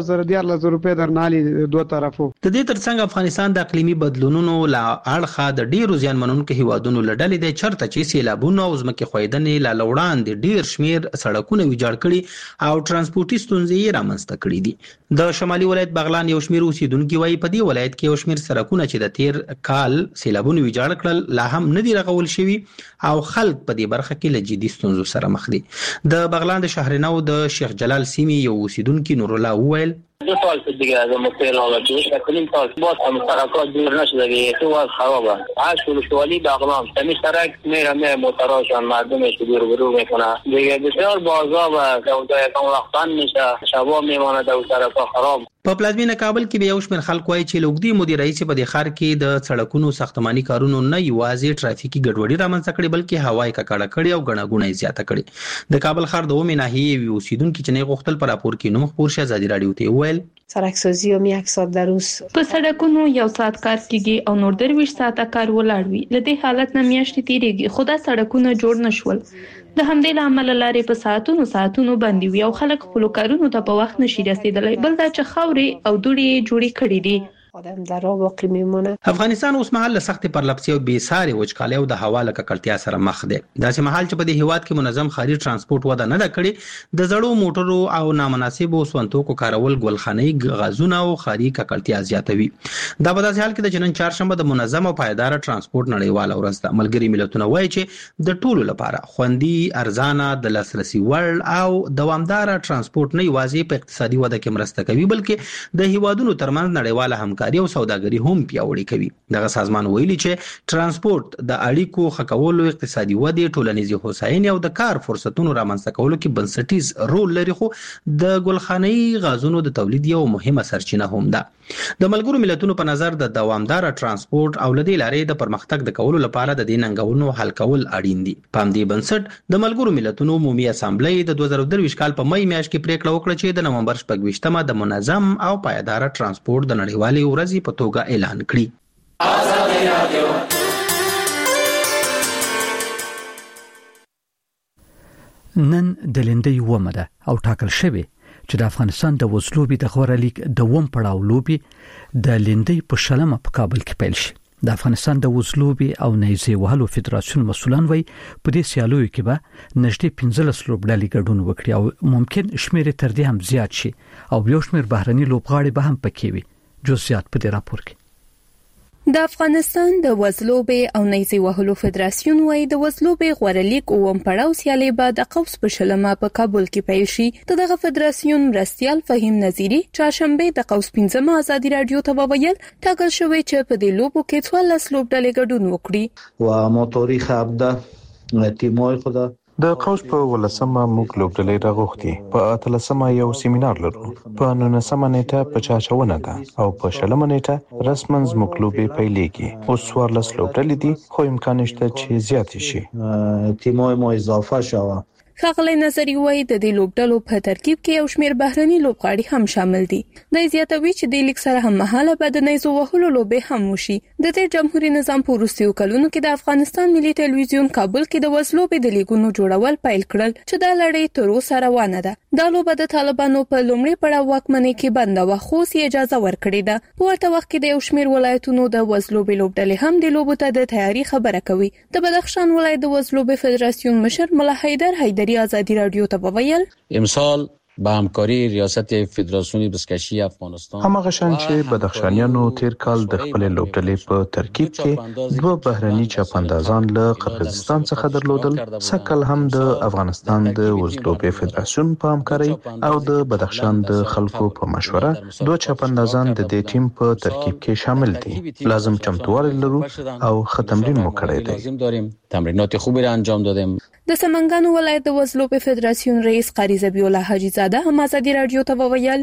2000 روپے درنالي د دوه طرفو. د دې ترڅنګ افغانستان د اقلیمي بدلونونو لا اړخه د ډیرو زیانمنونکو هیوادونو لړلې د چرته چې سیلابونو او ځمکې خویدنې لا لوړاندې ډیر شمیر سړکونه ویجاړ کړي او ترانسپورتي ستونزې رامنځته کړې دي. د شمالي ولایت بغلان یو شمیر اوسیدونکو وايي په دې ولایت کې یو شمیر سړکونه چې د تیر کال سیلابونو ویجاړ کړل لا هم نه دي رغول شوي او خلک په دې برخه کې له جدي ستونزو سره مخ دي. د بغلان د شهرنو د شیخ جلال سیمې یو اوسیدونکو نور الله وویل 2 سال دیگه از مطلع آمده شکلیم سال باز هم سرکات دور نشده دیگه تو از خرابه هشت ولسوالی بغلان تمی سرک میره موتراشان مردمش دور برو میکنه دیگه بسیار بازا و سودای کم وقتان میشه شبا میمانه دو سرکات خراب. په پلازمینه کابل کې به یو شمېر خلک وایي چې لوګدي مدیر رئیس په د ښار کې د سړکونو ساختماني کارونو نه یوازې ټرافیکي ګډوډي رامنځته کړې بلکې هوایي ککړه کړې او ګڼهګوڼه زیاته کړې د کابل ښار د اومې ناحیې اوسیدونکو چې نه غوښتل پر راپور کې نوم خبر شه ازادي رادیو ته ویل سړکسازي هم 1 ساعت در روز په سړکونو 1 ساعت کار کیږي او نور 23 ساعته کار ولاړ وي لدې حالت نه میاشتې تیریږي خو دا سړکونه جوړ نشول د همدې لامل لارې په ساعتونو باندې وي او خلک خپل کارونو ته په وخت نشي رسیدلی بل دا چې خاورې او دوړې جوړې کړې دي آدم در راه باقی میمونه. افغانستان اوس مهال سخت پرلپسې او بې ساري وچکالۍ او د هوا له ککړتیا سره مخ دی. داسې مهال چې په دې هیواد کې منظم ښاري ترانسپورت وده نه ده کړې د زړو موټرو او نامناسبو سونتوکو کارول ګلخانه‌ای غازونه او ښاري ککړتیا زیاتوي. دا په داسې حال کې د جنن چهارشنبه د منظم او پایدار ترانسپورت نړیواله ورځ ده. ملګري ملتونه وایي چې د ټولو لپاره خوندي، ارزانه، د لاسرسي وړ او دوامدار ترانسپورت نه یوازې په اقتصادي وده کې مرسته کوي بلکې د هیوادونو ترمنځ نړیواله همکاري او سوداګري هم پیاوړې کوي. دغه سازمان ویلي چې ترانسپورت د اړیکو ښه کولو، اقتصادي ودې، ټولنیزې هوساینې او د کار فرصتونو رامنځته کولو کې بنسټیز رول لري خو د ګلخانه‌ای غازونو د تولید یو مهمه سرچینه هم ده. د ملګرو ملتونو په نظر د دوامدار ترانسپورت او لدې لارې د پرمختګ د کولو لپاره د دې ننګونو حل کول اړین دي. په همدې بنسټ د ملګرو ملتونو عمومي اسامبلې د 2023 کال په مې میاشت کې پریکړه وکړه چې د نومبر 28مه د منظم او پایدار ترانسپورت د نړیوالې ورځې په توګه اعلان کړي. نن د لیندۍ ومه ده او ټاکل شوی چې د افغانستان د وزلوبي د غوړه لیگ د وم پړاو لوبي د لیندۍ په شلمه په کابل کې پیل شي. د افغانستان د وزلوبي او نیزه وهلو فدراسیون مسولان وایي په دې سیالیو کې به نږدې 15 لوبډلې ګډون وکړي او ممکن شمیر تر دې هم زیات شي او یو شمیر بهرني لوبغاړي به هم پکې وي. جزئیات په دې راپور کې. د افغانستان د وزلوبي او نیزه وهلو فدراسیون وایي د وزلوبي غوړه لیگ اوم پړاو سیالي به د قوس په شلمه په کابل کې پیل شي. دغه فدراسیون مرستیال فهیم نظیری چهارشنبه د قوس 15 ازادي رادیو ته وویل ټاکل شوی چې په دې لوبو کې 14 لوبډلې ګډون وکړي و موتوري خبده تیموي خدا د قوس په ولسمه موږ لوبډلې راغوښتي په 13مه یو سیمینار لرو په 19مه نیټه په چاچونه ده او په 20مه نیټه رسماً زموږ لوبې پیلېږي. اوس 14 لوبډلې دي خو امکان شته چې زیات شي. تیموي مو اضافه شوه. ښاغلی نظری وایي د دې لوبډلو په ترکیب کې یو شمېر بهرني لوبغاړي هم شامل دي. د زیاتوي چې د لیگ سره هم مهاله به د نیزو وهلو لوبې هم وشي. د دې جمهوریت نظام په وروستیو کلونو کې د افغانستان ملي ټلویزیون کابل کې د وزلوبې د لیګونو جوړول پیل کړل چې دا لړۍ تر اوسه روانه ده. دا لوبه د طالبانو په لومړي پړاو واکمنۍ کې بنده و خو اجازه ورکړې ده. په ورته وخت کې د یو شمېر ولایتونو د وزلوبې لوبډلې هم د لوبو ته د تیاری خبره کوي. د بدخشان ولایت د وزلوبې فدراسیون مشر ملا حیدر ازادي رادیو ته وویل امسال با همکاری ریاست فدراسیون بزکشی افغانستان همغه شان چې بدخشانیانو تیر کال د خپل لوبډلې په ترکیب کې دوه بهرني چاپاندازان له قرغیزستان څخه درلودل. سکل هم د افغانستان د وزلوبې فدراسیون په همکاري او د بدخشان د خلکو په مشوره دوه چاپاندازان د دې ټیم په ترکیب کې شامل دي. لازم چمتووالی لرو او ختمرین مو کړی دی. تمرینات خوبی را انجام دادیم. د سمنګانو ولایت د وزلوبې فدراسیون رئیس قاری زبی الله حاجی زاده هم ازادي رادیو ته وویل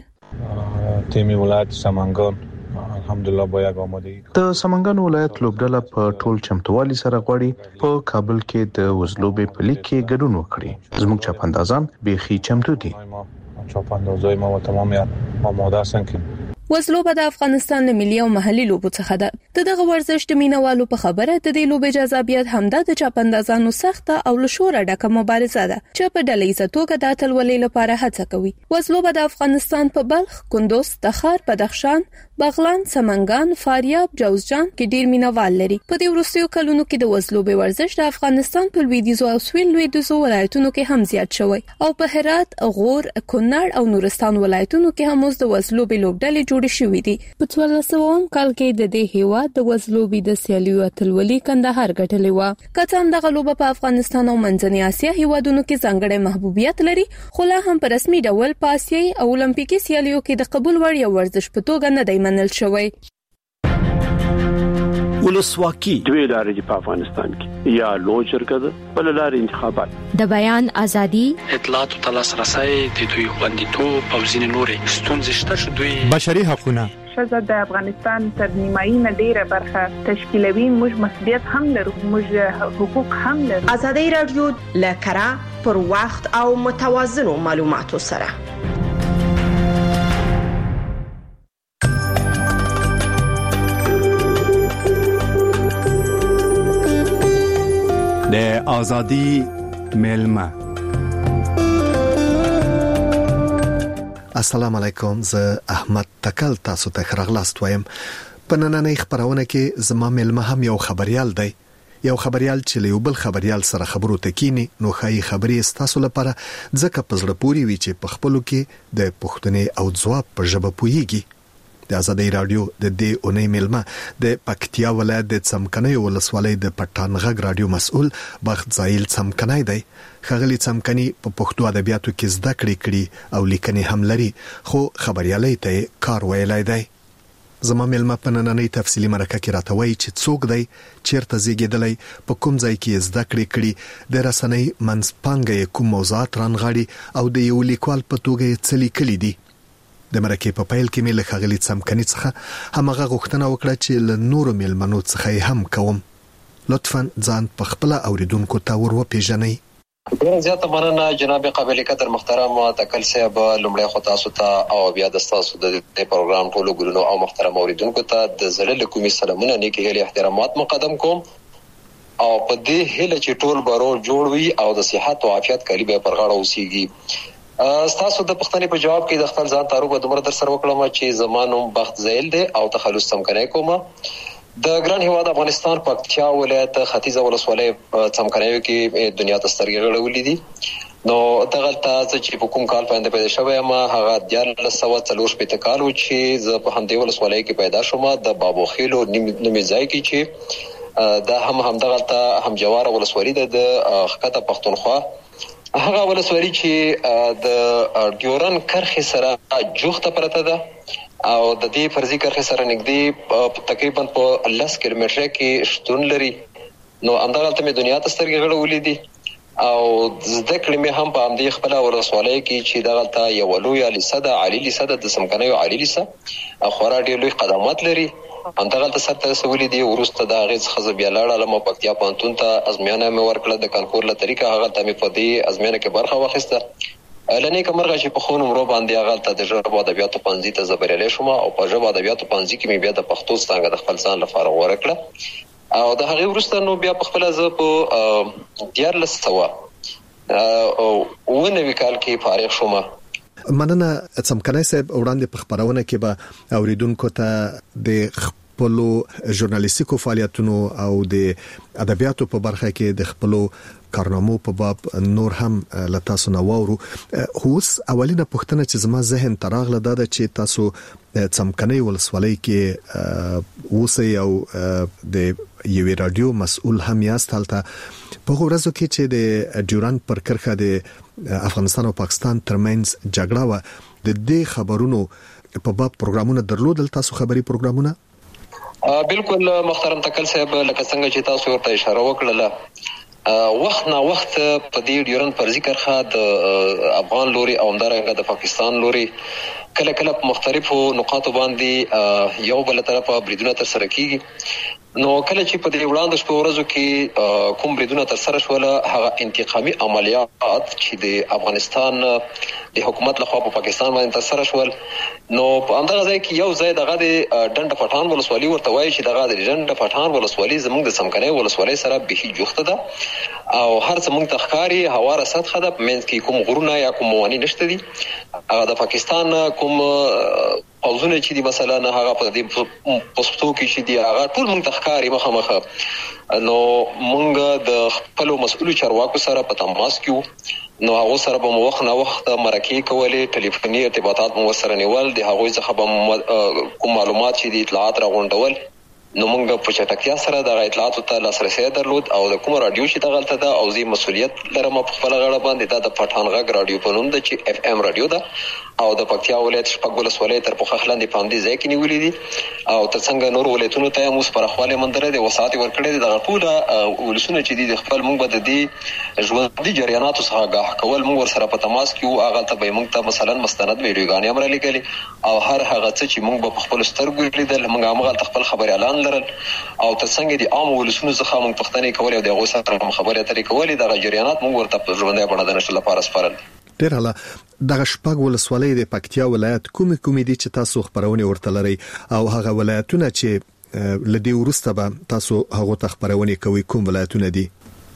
تیمی ولایت سمنګان الحمدلله با یک آمادگی د سمنګانو ولایت لوبډله په ټول چمتووالي سره غواړي په کابل کې د وزلوبې په لیگ کې ګډون وکړي. زموږ چاپاندازان بیخي چمتو دي. چاپاندازای ما تمام آماده هستن که وزلوبه د افغانستان ملي او محلي لوبو څخه ده. دغه ورزش د مینوالو په خبره د دې لوبې جذابیت همدا د چاپاندازانو سخته او له شوره ډکه مبارزه ده چې په ډلهییزه توګه د اتلولۍ لپاره هڅه کوي. وزلوبه د افغانستان په بلخ، کندوز، تخار، بدخشان، بغلان، سمنګان، فاریاب، جوزجان کې ډیر مینوال لري. په دې وروستیو کلونو کې د وزلوبې ورزش د افغانستان په لویدیځو او سویل لویدیځو ولایتونو کې هم زیات شوی او په هرات، غور، کونړ او نورستان ولایتونو کې هم اوس د وزلوبې لوبډلې جوړې شوې دي. په 1400 کال کې د دې هیواد د وزلوبې د سیالیو اتلولي کندهار ګټلې و. که څه هم دغه لوبه په افغانستان او منځنۍ اسیا هیوادونو کې ځانګړی محبوبیت لري خو لا هم په رسمي ډول په اسیایي او المپیکي سیالیو کې د قبول وړ یو ورزش په توګه نه دی منل شوی. ولسواکي دوی لارې په افغانستان کې یا لو جرګه ده بل لارې انتخابات د بیان ازادي اطلاعات او تلاسرسي د دوی خوندیتوب او ځینې نورې ستونزې شته چې دوی بشري حقوقونه شزه د افغانستان تر نیمایي نه ډیره برخه تشکیلوي موږ مسؤلیت هم لرو موږ حقوق هم لرو ازادي رادیو لکرا پر وخت او متوازن معلوماتو سره د ازادي ملما. السلام علیکم، زه احمد تکل تاسو ته خراغلاست وایم. په نننۍ خبرونه کې زما ملما هم یو خبريال دی، یو خبريال چې له یو بل خبريال سره خبرو تکینی نو خای خبرې تاسو لپاره ځکه پزړه پوری وی چې په خپلو کې د پښتنې او ځواب په ژبه پویږي. د ازادي رادیو د دې اونۍ ملما د پکتیا ولایت د څمکنۍ ولسوالۍ د پټان غږ رادیو مسؤل بخت زایل څمکنۍ دی. خغلی څمکنۍ په پښتو ادبیاتو کې زده کړې او لیکنې هم لري، خو خبريالۍ ته کار ویلای دی. زما ملما په نننۍ تفصیلی مرکه کې راته وایي چې څوک دی، چیرته زیږیدلی، په کوم ځای کې زده کړې د رسنۍ منځپانګه کوم موضوعات رانغاړي او د یو لیکوال په توګه څه لیکلي دي. د مرکه په پیل کې مې له خغلی څمکنۍ څخه همغه غوښتنه وکړه چې له نورو ملمنو څخه هم کوم. لطفاً ځان په خپل اوریدونکو ته ور وپیژنئ. ډېر زیاته مننه جناب قابل قدر محترم تکل صاحب. لومړی خو تاسو ته او بیا د تاسو د پروګرام ټولو ګلونو او محترم اوریدونکو ته د زړه له کومې سلامونه نیکې هیلې احترامات مقدم کوم او په دې هیله چې ټول برو جوړ وي او د صحت او عافیت کلی به پر غاړه اوسېږي. تاسو د پښتنې په جواب کې د خپل ځان تعارف دومره در سره وکړم چې زمانوم بخت زیل دی او تخلص څمکنۍ کوم. د ګران هیواد افغانستان پکتیا ولایت ختیځه ولسوالۍ څمکنۍ کې دنیا ته سترګې غړولې دي. نو دغه تاسو چې په کوم کال باندې پیدا شوی ما هغه 1940 کال و چې زه په همدې ولسوالۍ کې پیدا شوم د بابو خیلو نومي ځای کې چې دا همدغه هم جوار ولسوالۍ د خکته پښتونخوا هغه ولسوالۍ چې د ډیورن کرخې سره جوخته پرته ده او د دې فرضي کرخې سره نږدې تقریبا په 10 کیلومتره کې شتون لري. نو همدغه ته مې دنیا ته سترګې غړولې دي او زده کړې مې هم په همدې خپل ولسوالۍ کې چې دغه ته یو لوی لیسه ده، عالی لیسه ده، د څمکنۍ عالی لیسه خورا ډېر لوی خدمات لري. همدغه ته سره ترسولې دي. ورسته د هغې څخه زه بیا لاړم پکتیا پوهنتون ته، ازموینه مې ورکړه د کانکور له طریقه. هغه ته مې په دې ازموینه کې برخه واخیسته. لنې کمرغه چې په خو نمرو باندې هغه ته د ژبو ادبیاتو پوهنځي ته زه بریالی شوم او په ژبو ادبیاتو پوهنځي کې مې بیا د پښتو څانګه د خپل ځان لپاره غوره کړه او د هغې وروسته نو بیا په خپله زه په 1990 کال کې فارغ شوم. مننه څمکنۍ صاحب. وړاندې په خبرونه کې به اوریدونکو ته د خپلو ژورنالیستیکو فعالیتونو او د ادبیاتو په برخه کې د خپلو کارنامو په باب نور هم لتاسو نوورو. اوس اولینه پوښتنه چې زما ذهن تراغله ده چې تاسو څمکنۍ ولسوالۍ کې اوسئ او د یوې رادیو مسؤل هم یاست. هلته په ورځو کې چې د ډیورن پر کرښه د افغانستان او پاکستان ترمنځ جګړه و، د دې خبرونو په باب پروګرامونه درلودل، تاسو خبري پروګرامونه؟ بالکل محترم تکل صاحب، لکه څنګه چې تاسو ورته اشاره وکړه وخت نه وخت په دې ډیورن فرضي کرښه د افغان لوري او همدارنګه د پاکستان لوري کله کله په مختلفو نقاطو باندې یو بل طرفه بریدونه ترسره کیږي. نو کله چې په دې وړاندې شپه ورځو کې کوم بریدونه ترسره شول هغه انتقامي عملیات چې د افغانستان د حکومت لخوا په پاکستان باندې ترسره شول، نو په همدغه ځای کې یو ځای دغه د ډنډ پټان ولسوالۍ ورته وایي چې دغه د ډنډ پټان ولسوالۍ زموږ د څمکنۍ ولسوالۍ سره بهي جوخته ده او هر څه موږ ته ښکاري هواره سطحه ده، په منځ کې کوم غرونه یا کوم مواني نشته دي. هغه د پاکستان کوم پوځونه چې دي مثلا هغه په دې پوسټو کې چې دي هغه ټول موږ ته ښکاري مخامخ. نو موږ د خپل مسؤلو چارواکو سره په تماس کې نو هغه سره به وخت نه وخت مرکې کولې، ټلیفوني ارتباطات مو سره نیول، د هغه څخه به کوم معلومات چې دي اطلاعات راغونډول. نو موږ په چټکتیا سره د اطلاعاتو ته لاسرسي درلود او د کوم رادیو چې دغلته ده او زی مسؤلیت لرم په خپل غاړه باندې دا د پټان غږ رادیو په نوم ده چې اف ام رادیو ده او د پکتیا ولایت شپږ ولسوالۍ تر پوخ خلاندې پاندې ځای کې نیولې دي او ترڅنګ نور ولایتونو ته موږ پرخواله مندره د وساتې ورکړې دي. د ټول ولسونه چې دي د خپل موږ بد دي ژوندۍ جریاناتو څخه آگاه کول موږ ورسره په تماس کې او هغه ته به موږ ته مثلا مستند ویډیوګانې امر لیکلي او هر هغه څه چې موږ په خپل سترګو لیدل موږ هغه خپل خبري اعلان لرل او ترڅنګ دي عام ولسونه څخه موږ پښتني کول او دغه سره خبري اترې کول د جریانات موږ ورته ژوندۍ بڼه د نشل لپاره سپارل. ډیر هله دغه شپږ ولسوالۍ د پکتیا ولایت کومې دي چې تاسو خبرونه ورته لري او هغه ولایتونه چې لدی ورسته به تاسو هغه ته خبرونه کوي کوم ولایتونه دي؟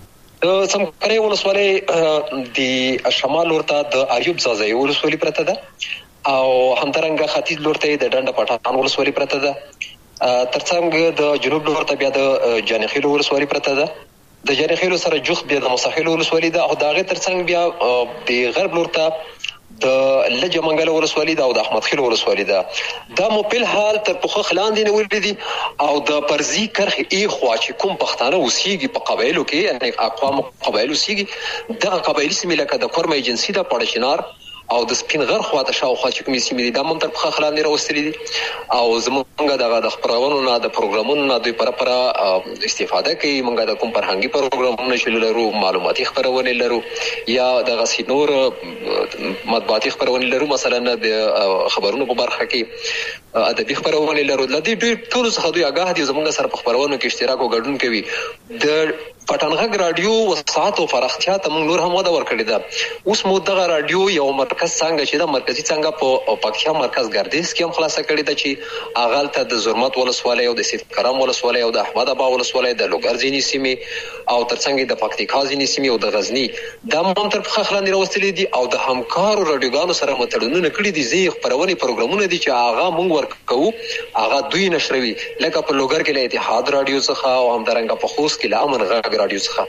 څمکرې ولسوالۍ د شمال ورته د ایوب زازای ولسوالۍ پرته ده او همدارنګه ختیځ لورته د ډنډ پټان ولسوالۍ پرته ده. ترڅنګ د جنوب لورته بیا د جانخیل ولسوالۍ پرته ده. د جانخیل سره جوخ بیا د مصاحل ولسوالۍ ده او دغه ترڅنګ بیا د غرب لورته د لجه منګل ولسوالۍ ده او د احمد خیل ولسوالۍ ده. دا مو په حال تر پوخه خلاندې نه ولدي او د پرزي کرخ ای خوا چې کوم پښتانه وسیږي په قبایلو کې یعنی اقوام قبایلو وسیږي دغه قبایلی سیمه لکه د کورم ایجنسی ده پړشنار او د سپین غر خواته شاوخوا چې کومې سیمې دي دا مونږ تر پخه خلاندې راوستلې دي او زمونږ د خبرونو نه د پروګرامونو نه دوی پرپره استفاده کوي. مونږ د کوم فرهنګي پروګرامونو شلو لرو معلوماتي خبرونه لرو یا د غسینور مطبوعاتي خبرونه لرو مثلا د خبرونو په برخه کې ادبي خبرونه لرو. لدی ډېر ټول څه دوی آگاه دي زمونږ سره په خبرونو کې اشتراک او ګډون کوي. د پټنغږ رادیو وسعت او فرختیا ته موږ نور هم وده ورکړې ده. اوس مو دغه رادیو یو مرکز څنګه چې د مرکزی څنګه په پکتیا مرکز ګردیز کې هم خلاصه کړې ده چې اغال ته د زرمت ولسوالۍ او د سید کرم ولسوالۍ او د احمد ابا ولسوالۍ د لوګر ځینې سیمې او ترڅنګ د پکتیکا ځینې سیمې او د غزنی دا هم تر پخه خلاندې راوستلې دي او د همکارو رادیوګانو سره متړونونه کړي دي. زی خبرونه پروګرامونه دي چې هغه موږ ورکو هغه دوی نشروي لکه په لوګر کې له اتحاد رادیو څخه او همدارنګه په خوست کې له امن غږ رادیو څخه.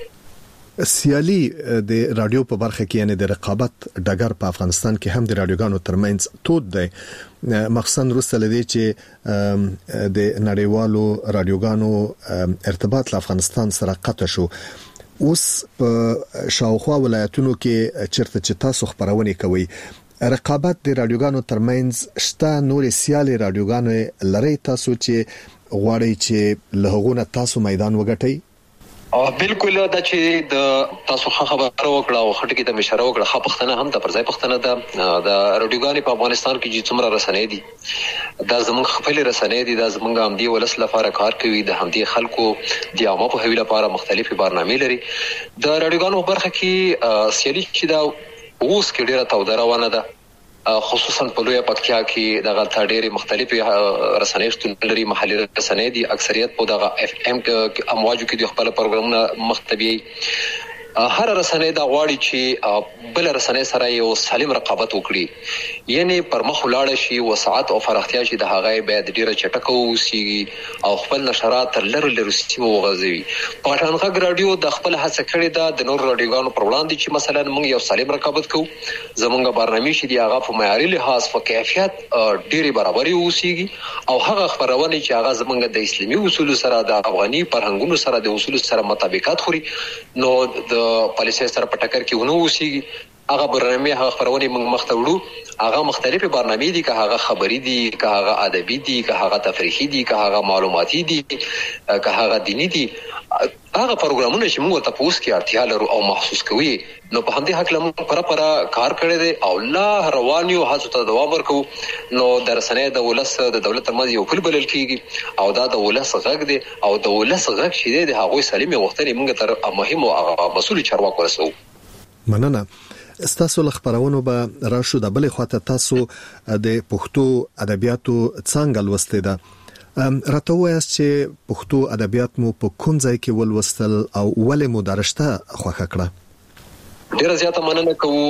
سیالي د رادیو په برخه کې یعنی د رقابت ډګر په افغانستان کې هم د رادیوګانو ترمنځ تود دی مخصوصا وروسته لدی چې د نړیوالو رادیوګانو ارتباط له افغانستان سره قطع شو. اوس په شاوخوا ولایتونو کې چیرته چې تاسو خبرونه کوي رقابت د رادیوګانو ترمنځ شته نور سیالي رادیوګانو لري تاسو چې غواړئ چې له هغه تاسو میدان وګټئ؟ بالکل دا چې د تاسو خبره وکړه او خټکی ته مشره وکړه خو پښتنه هم د پرځای پښتنه د رادیوګانې په افغانستان کې چې څومره رسنۍ دي دا زموږ خپل رسنۍ دي دا زموږ هم دی ولس لپاره کار کوي د همدي خلکو د عامه په هویل لپاره مختلفي برنامې لري. د رادیوګانو برخه کې سیالي چې دا اوس کې ډیره توده روانه ده خصوصا په لوی پکتیا کې دغه ډېری مختلفي رسنۍ شتون لري. محلي رسنۍ دي اکثریت په دغه اف ام کې امواجو کې د خپل پروګرامونه مختبي هر رسنۍ دا غواړي چې بل رسنۍ سره یو سالم رقابت وکړي یعنی پر مخ ولاړ شي وسعت او فرختیا چې د هغه باید ډیره چټکه وسیږي او خپل نشرات تر لري سیمه وغځوي. پټانغږ رادیو د خپل هڅه کړې ده د نور رادیوګانو پر وړاندې چې مثلا موږ یو سالم رقابت کوو زمونږ برنامه شي دی هغه په معیاري لحاظ په کیفیت ډیره برابرۍ وسیږي او هغه خبرونه چې هغه زمونږ د اسلامي اصول سره د افغاني فرهنګونو سره د اصول سره مطابقت خوري نو د پالیسي سره په ټکر کې ونه وسیږي. هغه برنامه هغه خبرونه موږ مخته وړو هغه مختلفه برنامې دي که هغه خبري دي که هغه ادبي دي که هغه تفریحي دي که هغه معلوماتي دي که هغه دینی دي هغه پروګرامونه چې موږ ته پوس کې اړتیا لرو او محسوس کوي نو په همدې حق لمو پرپره کار کړی دی او الله روانیو هڅو ته دوام ورکو. نو درسنه د ولس د دولت ترمنځ یو پل بلل کیږي او دا د ولس غږ دی او د ولس غږ شیدې د هغوی سالمه وختنې موږ تر مهم او مسؤل چارواکو ورسو. مننه. استاسو خبرونه به راشو د بلې خواته تاسو د پښتو ادبیاتو څنګه لوستل ده راته وایاست چې پښتو ادبیات مو په کوم ځای کې ولوستل او ولې مو درشته خوښه کړه؟ ډیره زیاته مننه کوو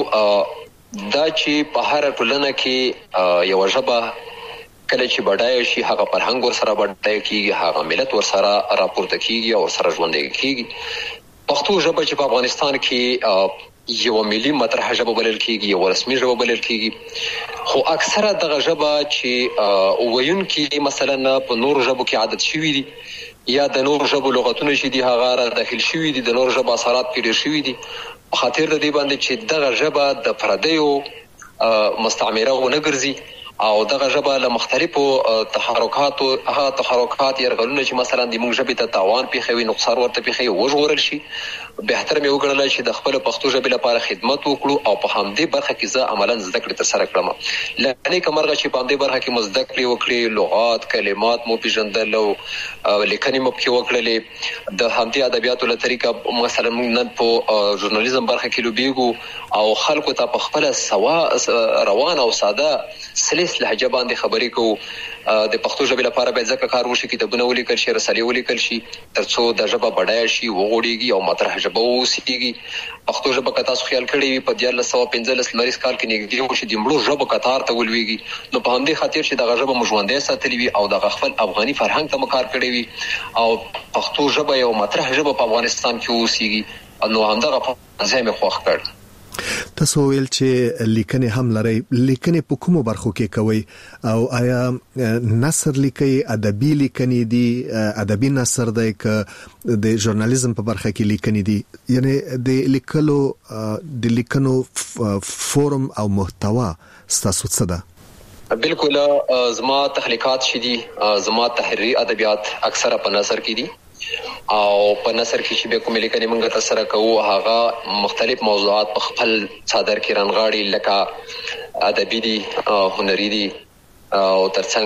دا چې په هر ټولنه کې یو ژبه کله چې بډای شي هغه فرهنګ ور سره بډای کیږي هغه ملت ور سره راپورته کیږي او سره ژوندۍ کیږي. پښتو ژبه چې په افغانستان کې یو ملي مطرح ژبه بلل کیږي یو رسمي ژبه بلل کیږي خو اکثره دغه ژبه چې وایون کې مثلا په نور ژبو کې عادت شوی دي یا د نور ژبو لغتونه چې دي هغه را داخل شوی دي د نور ژبه اثرات کې ډیر شوی دي خاطر د دې باندې چې دغه ژبه د پردیو مستعمره ونه ګرځي او دغه ژبه له مختلفو تحرکات يرغلونه چې مثلا د موږ ژبې ته تاوان پیښوي نقصان ورته پیښوي وژغورل شي. بهتر مې وګڼل چې د خپل پښتو ژبې لپاره خدمت وکړو او په همدې برخه کې زه عملاً زده کړې ترسره کړم. لکه کومرغه چې په همدې برخه کې مو زده کړې وکړې، لغات کلمات مو پیژندل او لیکنې مو پکې وکړلې. د همدې ادبیاتو له طریقه مثلا موږ نن په ژورنالیزم برخه کې لوبېږو او خلکو ته په خپله سوا روان او ساده سلیس لهجه باندې خبرې کوو. د پښتو ژبې لپاره باید ځکه کار وشي، کتابونه ولیکل شي، رسالې ولیکل شي ترڅو د ژبه بډایه شي، وغوړېږي او مطرح ژبه واوسېږي. پښتو ژبه که تاسو خیال کړی وي په 1915 لمریز کال کې نږدې وشي د مړو ژبو قطار ته ولوېږي، نو په همدې خاطر چې دغه ژبه مو ژوندۍ ساتلې وي او دغه خپل افغاني فرهنګ ته مو کار کړی وي او پښتو ژبه یو مطرح ژبه په افغانستان کې واوسېږي، نو همدغه ځای مې خوښ کړ. تاسو ویل چې لیکنې هم لري، لیکنې په کومو برخو کې کوي او آیا نثر لیکي، ادبي لیکنې دي، ادبي نثر دی که د ژورنالیزم په برخه کې لیکنې دي؟ یعنی د لیکنو فورم او محتوا ستاسو څه ده؟ بالکل زما تخلیقات شدي، زما تحریری ادبیات اکثره په نثر کې دي او په نثر کې چې به کومې لیکنې موږ ترسره کوو هغه مختلف موضوعات په خپل څادر کې رانغاړي، لکه ادبي دي، هنري دي او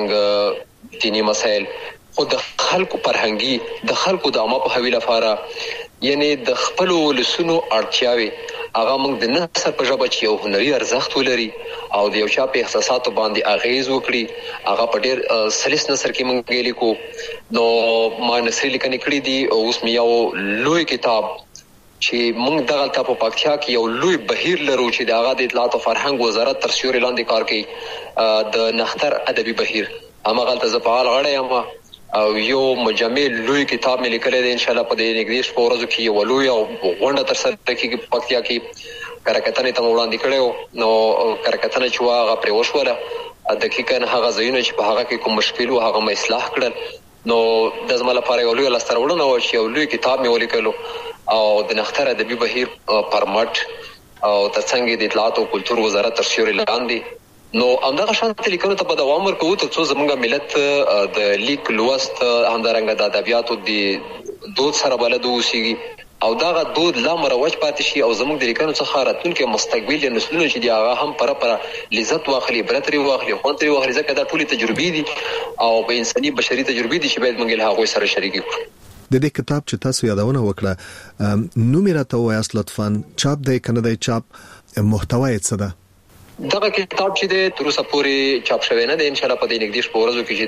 ترڅنګ دینی مسایل، خو د خلکو فرهنګي د خلکو د عامه پوهاوي لپاره یعنی د خپل ولسونو اړتیاوي هغه موږ د نثر په ژبه چې یو هنري ارزښت ولري او د یو چا په احساساتو باندې اغیز وکړي هغه په ډېر سلیس نثر کې موږ لیکو. نو ما نثري لیکنې کړې دي او اوس مې یو لوی کتاب چې موږ دغلته په پکتیا کې یو لوی بهیر لرو چې د هغه د اطلاعات او فرهنګ وزارت تر سیوري لاندې کار کوي، د نختر ادبي بهیر همغلته زه فعال غړی یم او یو مجمع لوی کتاب مې لیکلی دی. انشاءالله په دې نږدې شپو ورځو کې یو لوی او غونډه ترسره کېږي په پکتیا کې. کره-کتنې ته مو وړاندې کړی و، نو کره-کتنه چې وه هغه پرې وشوله، دقیقاً هغه ځایونه چې په هغه کې کوم مشکل و هغه مې اصلاح کړل. نو د زما لپاره یو لوی لاسته راوړنه وه چې یو لوی کتاب مې ولیکلو او د نختر ادبي بهیر پرمټ او ترڅنګ د اطلاعات او کلتور وزارت تر سیوري لاندې. نو همدغه شانتي لیکنو ته په دوام ورکوو ترڅو زموږ ملت د لیک لوست همدارنګه د ادبیاتو د دود سره بلد اوسېږي او دغه دود لا مروج پاتې شي او زموږ د لیکنو څخه راتلونکي مستقبل نسلونه چې دي هغه هم پره لذت واخلي، عبرت ترې واخلي، خوند ترې واخلي، ځکه دا ټولې تجربې دي او په انساني بشري تجربې دي چې باید موږ له هغوی سره شریک کړو. د دې کتاب چې تاسو یادونه وکړه نوم یې راته ووایاست لطفاً، چاپ دی که نه دی چاپ، محتوا یې څه ده؟ دغه کتاب چې دی تر اوسه پورې چاپ شوی نه دی، انشاءالله په دې نږدې شپو ورځو کې چې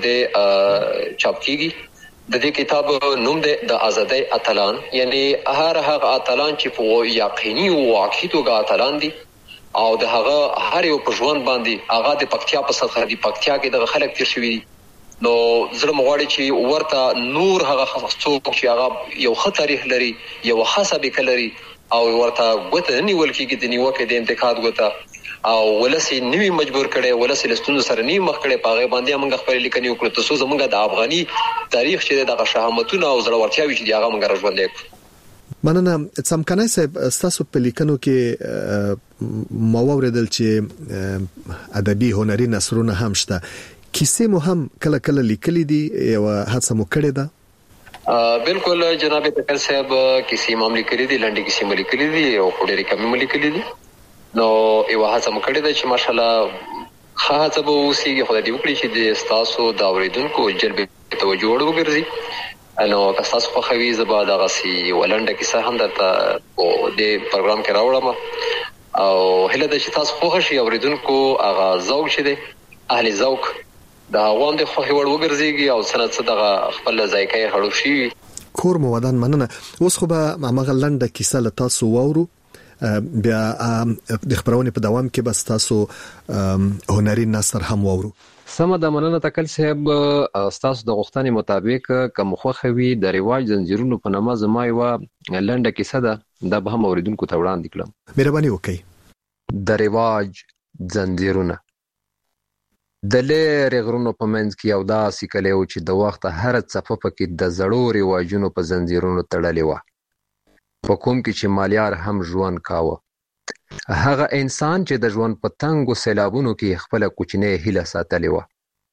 دی چاپ کیږي. د دې کتاب نوم دی د ازادۍ اتلان، یعنی هر هغه اتلان چې په یقیني او واقعي توګه اتلان دي او د هغه هر یو په ژوند باندې هغه د پکتیا په سطحه دی، پکتیا کې دغه خلک تیر شوي دي. نو زړه مې غواړي چې ورته نور هغه څوک چې هغه یو ښه تاریخ لري، یو ښه سابقه لري او ورته ګوته نه نیول کېږي د نیوکې د انتقاد ګوته او ولسی نیوی مجبور کړي، ولسی لستون سره نی مخ کړي، پاغه باندې موږ خپل لیکنې وکړو ترڅو زموږ د افغاني تاریخ چې د شهامتونو او زړورتیاوي چې هغه موږ راژوندې کړو. مننه. څمکنای صاحب، تاسو په لیکنو کې مو اوریدل چې ادبي هنري نثرونه هم شته، کیسې مو هم کله کله لیکلې دي، یو هڅه مو کړې ده؟ بالکل جناب تکل صاحب، کیسې مو لیکلې دي، لنډې کیسې مو لیکلې دي او ډېرې کمې مو لیکلې دي. نو یو هڅه مو کړې ده چې ماشاءالله ښه هڅه به وشي، خدای دې وکړي چې د ستاسو د اوریدونکو جلب توجه وړ وګرځي. نو که تاسو خوښوي زه به دغسې یوه لنډه کیسه هم درته په دې پروګرام کې راوړم او هیله ده چې تاسو خوښه شي، اوریدونکو هغه ذوق چې دی اهل ذوق د هغو هم د خوښې وړ وګرځېږي او څه نه څه دغه خپل ذایقه یې خړوب شي. کور مو ودان. مننه. اوس خو به هماغه لنډه کیسه له تاسو واورو، بیا د خبرونې په دوام کې بس تاسو هنري نثر هم واورو. سمه ده، مننه تکل صاحب. تاسو د غوښتنې مطابق کوم خوښوي د رواج زنجیرونو په نامه زما یوه لنډه کیسه ده، دا به هم اوریدونکو ته وړاندې کړم. مهرباني وکړئ. د رواج زنجیرونه. د لرې غرونو په منځ کې یو داسې کلی و چې د وخته هره څپه پکې د زړو رواجونو په زنجیرونو تړلې وه، په کوم کې چې مالیار هم ژوند کاوه. هغه انسان چې د ژوند په تنګو سیلابونو کې خپل کوچنی هیله ساتلې و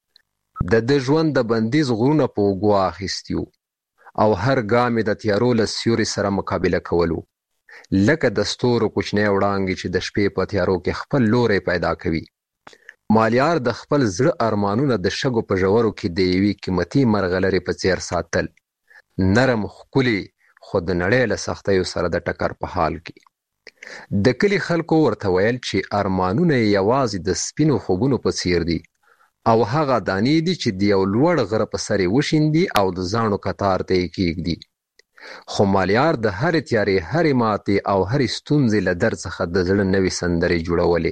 د ژوند د بندیز غرونه په وګو اخیستیو او هر ګام د تیارو له سیوري سره مقابله کولو لکه د ستورو کوچنی وړانګې چې د شپې په تیارو کې خپل لوري پیدا کوي. مالیار د خپل زړه ارمانونه د شګو په ژورو کې د یوې قیمتي مرغلرې په څیر ساتل، نرم ښکلي خو د نړۍ له سختیو سره د ټکر په حال کې. د کلي خلکو ورته ویل چې ارمانونه یوازې د سپینو خوبونو په څیر دي او هغه دانې دي چې د یو لوړ غره په سر وشیندي او د زاڼو کتار ته یې کېږدي. خو مالیار د هرې تیارې، هرې ماتې او هرې ستونزې له درد څخه د زړه نوې سندرې جوړولې.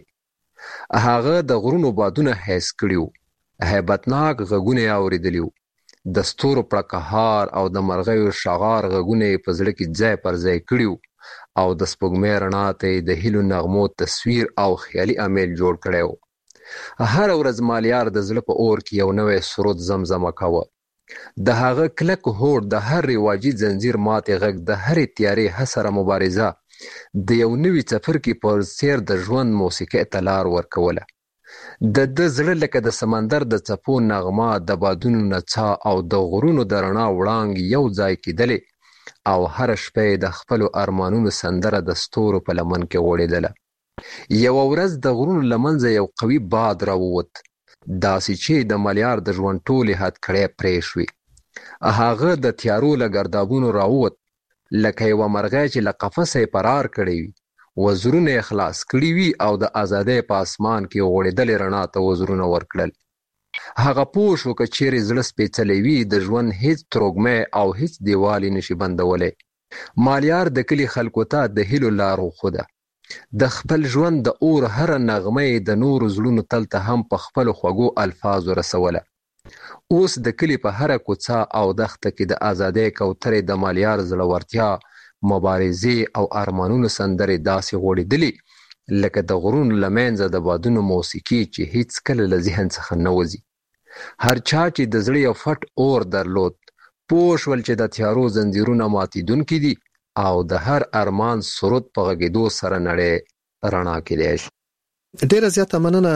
هغه د غرونو بادونه حس کړي وو، هیبتناک غږونه یې اورېدلي وو، د ستورو پړکهار او د مرغیو شغار غږونه یې په زړه کې ځای پر ځای کړي وو او د سپوږمۍ رڼا ته یې د هیلو نغمو تصویر او خیالي امیل جوړ کړی و. هر ورځ مالیار د زړه په اور کې یو نوی سرود زمزمه کوه. د هغه کلک هوډ، د هر رواجي ځنځیر ماتې غږ، د هرې تیارې هسره مبارزه د یو نوي څپرکي په څیر د ژوند موسیقۍ ته لار ورکوله. د زړه لکه د سمندر د څپو نغمه، د بادونو نڅا او د غرونو د رڼا وړانګې یو ځای کېدلې او هر شپه د خپلو ارمانونو سندره د ستورو په لمن کې غوړېدله. یوه ورځ د غرونو له منځه یو قوي باد راووت، داسې چې د مالیار د ژوند ټولې هتکړۍ پرې شوې. هغه د تیارو له ګردابونو راووت لکه یوه مرغۍ چې له قفسه یې فرار کړی وي، وزرونه یې خلاص کړي وي او د ازادۍ په اسمان کې غوړېدلې رڼا ته وزرونه ورکړل. هغه پوه شو که چیرې زړه سپېڅلی وي، د ژوند هیڅ تروږمی او هیڅ دیوال یې نشي بندولی. مالیار د کلي خلکو ته د هیلو لار وښوده. د خپل ژوند د اور هره نغمه یې د نورو زړونو تل ته هم په خپلو خوږو الفاظو رسوله. اوس د کلي په هره کوڅه او دښته کې د ازادۍ کوترې د مالیار زړورتیا، مبارزې او ارمانونو سندرې داسې غوړېدلې لکه د غرونو له منځه د بادونو موسیقي چې هیڅکله له ذهن څخه نه وځي. هر چا چې د زړه یو فټ اور درلود پوه شول چې د تیارو زنځیرونه ماتېدونکي دي او د هر ارمان سرود په غږېدو سره نړۍ رڼا کېدای شي. ډېره زیاته مننه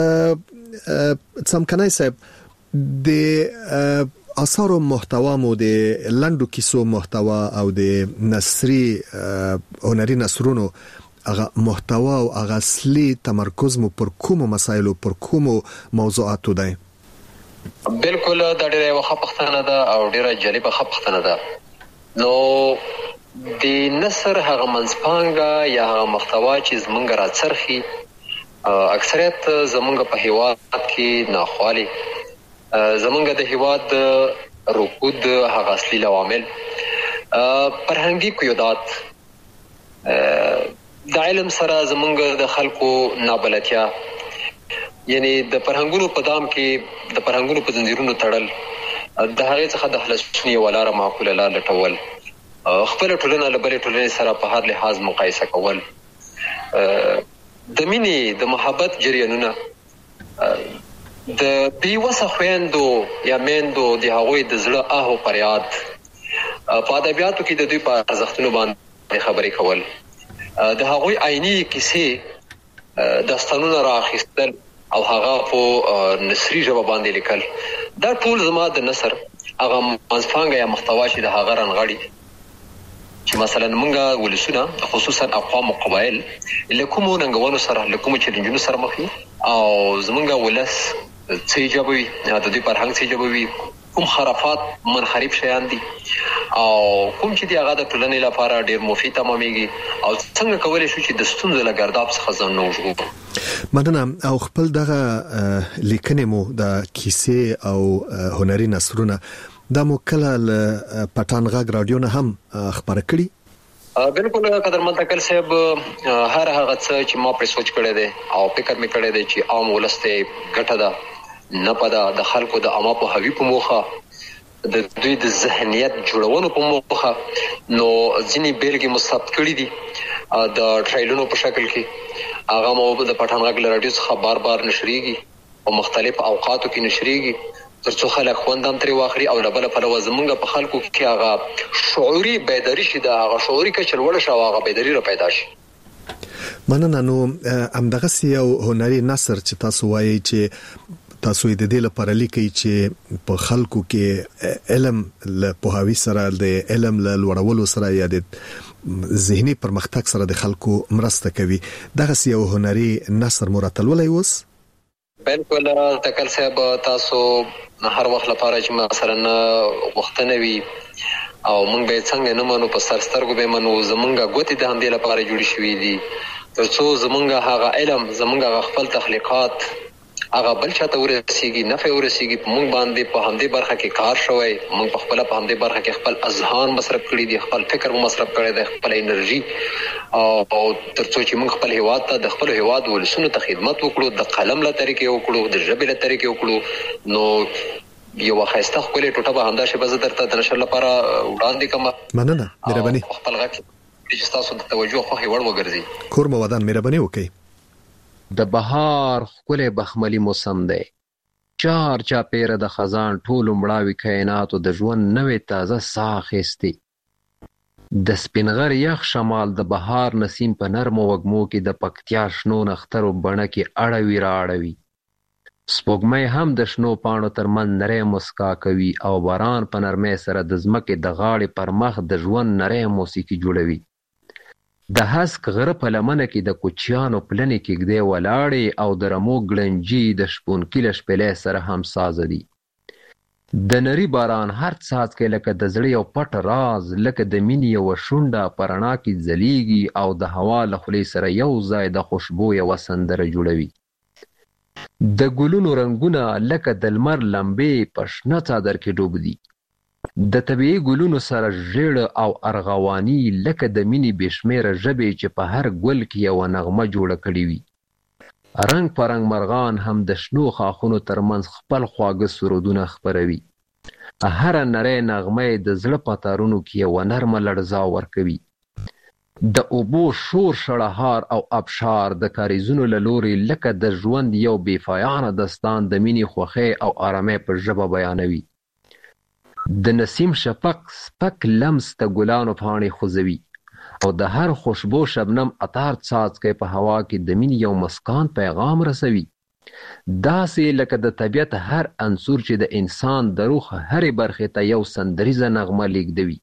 څمکنی صاحب. د اثارو محتوا مو د لنډو کیسو محتوا او د نثري هنري نثرونو هغه محتوا او هغه اصلي تمرکز مو پر کومو مسایلو، پر کومو موضوعاتو دی؟ بالکل دا ډېره ښه پوښتنه ده او ډېره جالبه ښه پوښتنه ده. نو د نثر هغه منځپانګه یا هغه محتوا چې زمونږ راڅرخي اکثریت زمونږ په هیواد کې ناخوالي، زمونږ د هیواد رکود هغه اصلي عوامل فرهنګي قیودات، د علم سره زمونږ د خلکو نابلدتیا، یعنی د فرهنګونو په دام کې د فرهنګونو په زنجیرونو تړل، د هغې څخه د خلاصون یوه لاره معقوله لار لټول، خپله ټولنه له بلې ټولنې سره په هر لحاظ مقایسه کول، د مینې د محبت جریانونه، د بېوسه خویندو یا میندو د هغوی د زړه آه او فریاد، په ادبیاتو کې د دوی په ارزښتونو باندې خبرې کول، د هغوی عیني کیسې داستانونه رااخیستل او هغه په نثري ژبه باندې لیکل. دا ټول زما د نثر هغه منځپانګه یا محتوا چې د هغه رانغاړي چې مثلا مونږ ولسونه خصوصا اقوام او قبایل له کومو ننګونو سره، له کومو چیلنجونو سره مخ دي او زمونږ ولس څه ایجابوي، د دوی فرهنګ څه ایجابوي، کوم خرافات منحرف شیان دي او کوم چې دی هغه د ټولنې لپاره ډیر مفید تمامېږي او څنګه کولای شو چې د ستونزو له ګرداب څخه ځان وژغورو. مننه. او خپل دغه لیکنې مو د کیسې او هنري نثرونه د مو کله له پټان غږ رادیو نه هم خبره کړي؟ بالکل قدرمن تکل صاحب، هر هغه څه چې ما پر سوچ کړی دی او فکر مې کړی دی چې عام ولس ته ګټه ده نه پده، د خلکو د عامه پوهاوي په موخه، د دوی د ذهنیت جوړونو په موخه، نو ځینې بیلګې مو ثبت کړي دي د ټرایلونو په شکل کې. هغه مو د پټان غږ له رادیو څخه بار بار نشریږي او مختلف اوقاتو کې نشریږي ترڅو خلک خوند هم ترې واخلي او له بله پلوه زمونږ په خلکو کې هغه شعوري بیداري شي، د هغه شعوري کچه لوړه شي او هغه بیداري را پیدا شي. مننه. نو همدغه یو هنري نثر چې تاسو وایي چې تاسو د دې لپاره لیکي چې په خلکو کې علم له پوهاوی سره د علم له لوړولو سره یا د ذهني پرمختګ سره د خلکو مرسته کوي. دغه یو هنري نثر مرتلولای اوس؟ بالکل تکل صاحب، تاسو هر وخت لپاره چې مثلا وختنه وي او مونږ به څنګه نه منو، په سرسترګو به منو، زمونږه ګوتې د همدې لپاره جوړې شوې دي ترڅو زمونږه هغه علم، زمونږه خپل تخلیقات هغه بل چاته ورسیږي، نفع ورسیږي. مونږ باندې په همدې برخه کې کار شوی، مونږ په خپل په همدې برخه کې خپل اذهان مصرف کړی دي، خپل فکر مصرف کړی دی، خپل انرژي، او ترڅو چې مونږ خپل هیواد ته، د خپل هیواد ولسونو ته خدمت وکړو، د قلم له طریقې وکړو، د ژبې له طریقې وکړو. نو یو خسته خپل ټوټه به همدا شی به درته د نشر لپاره وړاندې کوم. مننه، مهرباني. خپل غږ چې تاسو د توجه خو هیوړ وګرځي. کور مو ودان، مهرباني وکړئ. د بهار ښکلی بخملي موسم دی، چار چاپیره د خزان ټولو مړاوي کائناتو د ژوند نوې تازه ساه اخیستې. د سپینغر یخ شمال د بهار نسیم په نرمو وږمو کې د پکتیا شنو نخترو بڼه کې اړوي را اړوي. سپوږمۍ هم د شنو پاڼو ترمنځ نری مسکا کوي او باران په نرمۍ سره د ځمکې د غاړې پر مخ د ژوند نری موسیقي جوړوي. د هسک غره په لمنه کې د کوچیانو پلنې کېږدۍ ولاړې او د رمو ګړنجي د شپونکي له شپېلۍ سره همسازه دي. د نري باران هر څاڅکی لکه د زړه یو پټ راز، لکه د مینې یوه شونډه په رڼا کې ځلیږي او د هوا له خولې سره یو ځای د خوشبو یوه سندره جوړوي. د ګلونو رنګونه لکه د لمر لمبې په شنه څادر کې ډوب دي. د طبیعي ګلونو سره ژیړه او ارغواني لکه د مینې بېشمېره ژبې چې په هر ګل کې یوه نغمه جوړه کړې وي. رنګ په رنګ مرغان هم د شنو خاښونو ترمنځ خپل خواږه سرودونه خپروي. هره نری نغمه د زړه په تارونو کې یوه نرمه لړزا ورکوي. د اوبو شور شړهار او ابشار د کاریزونو له لورې لکه د ژوند یو بېپایانه داستان د مینې خوښۍ او آرامۍ په ژبه بیانوي. د نسیم شفق سپک لمس د ګلانو پاڼې خوځوي او د هر خوشبو شبنم عطار څاڅکی په هوا کې د مینې یو مسکان پیغام رسوي. داسې لکه د طبیعت هر عنصر چې د انسان د روح هرې برخې ته یو سندریزه نغمه لیږدوي.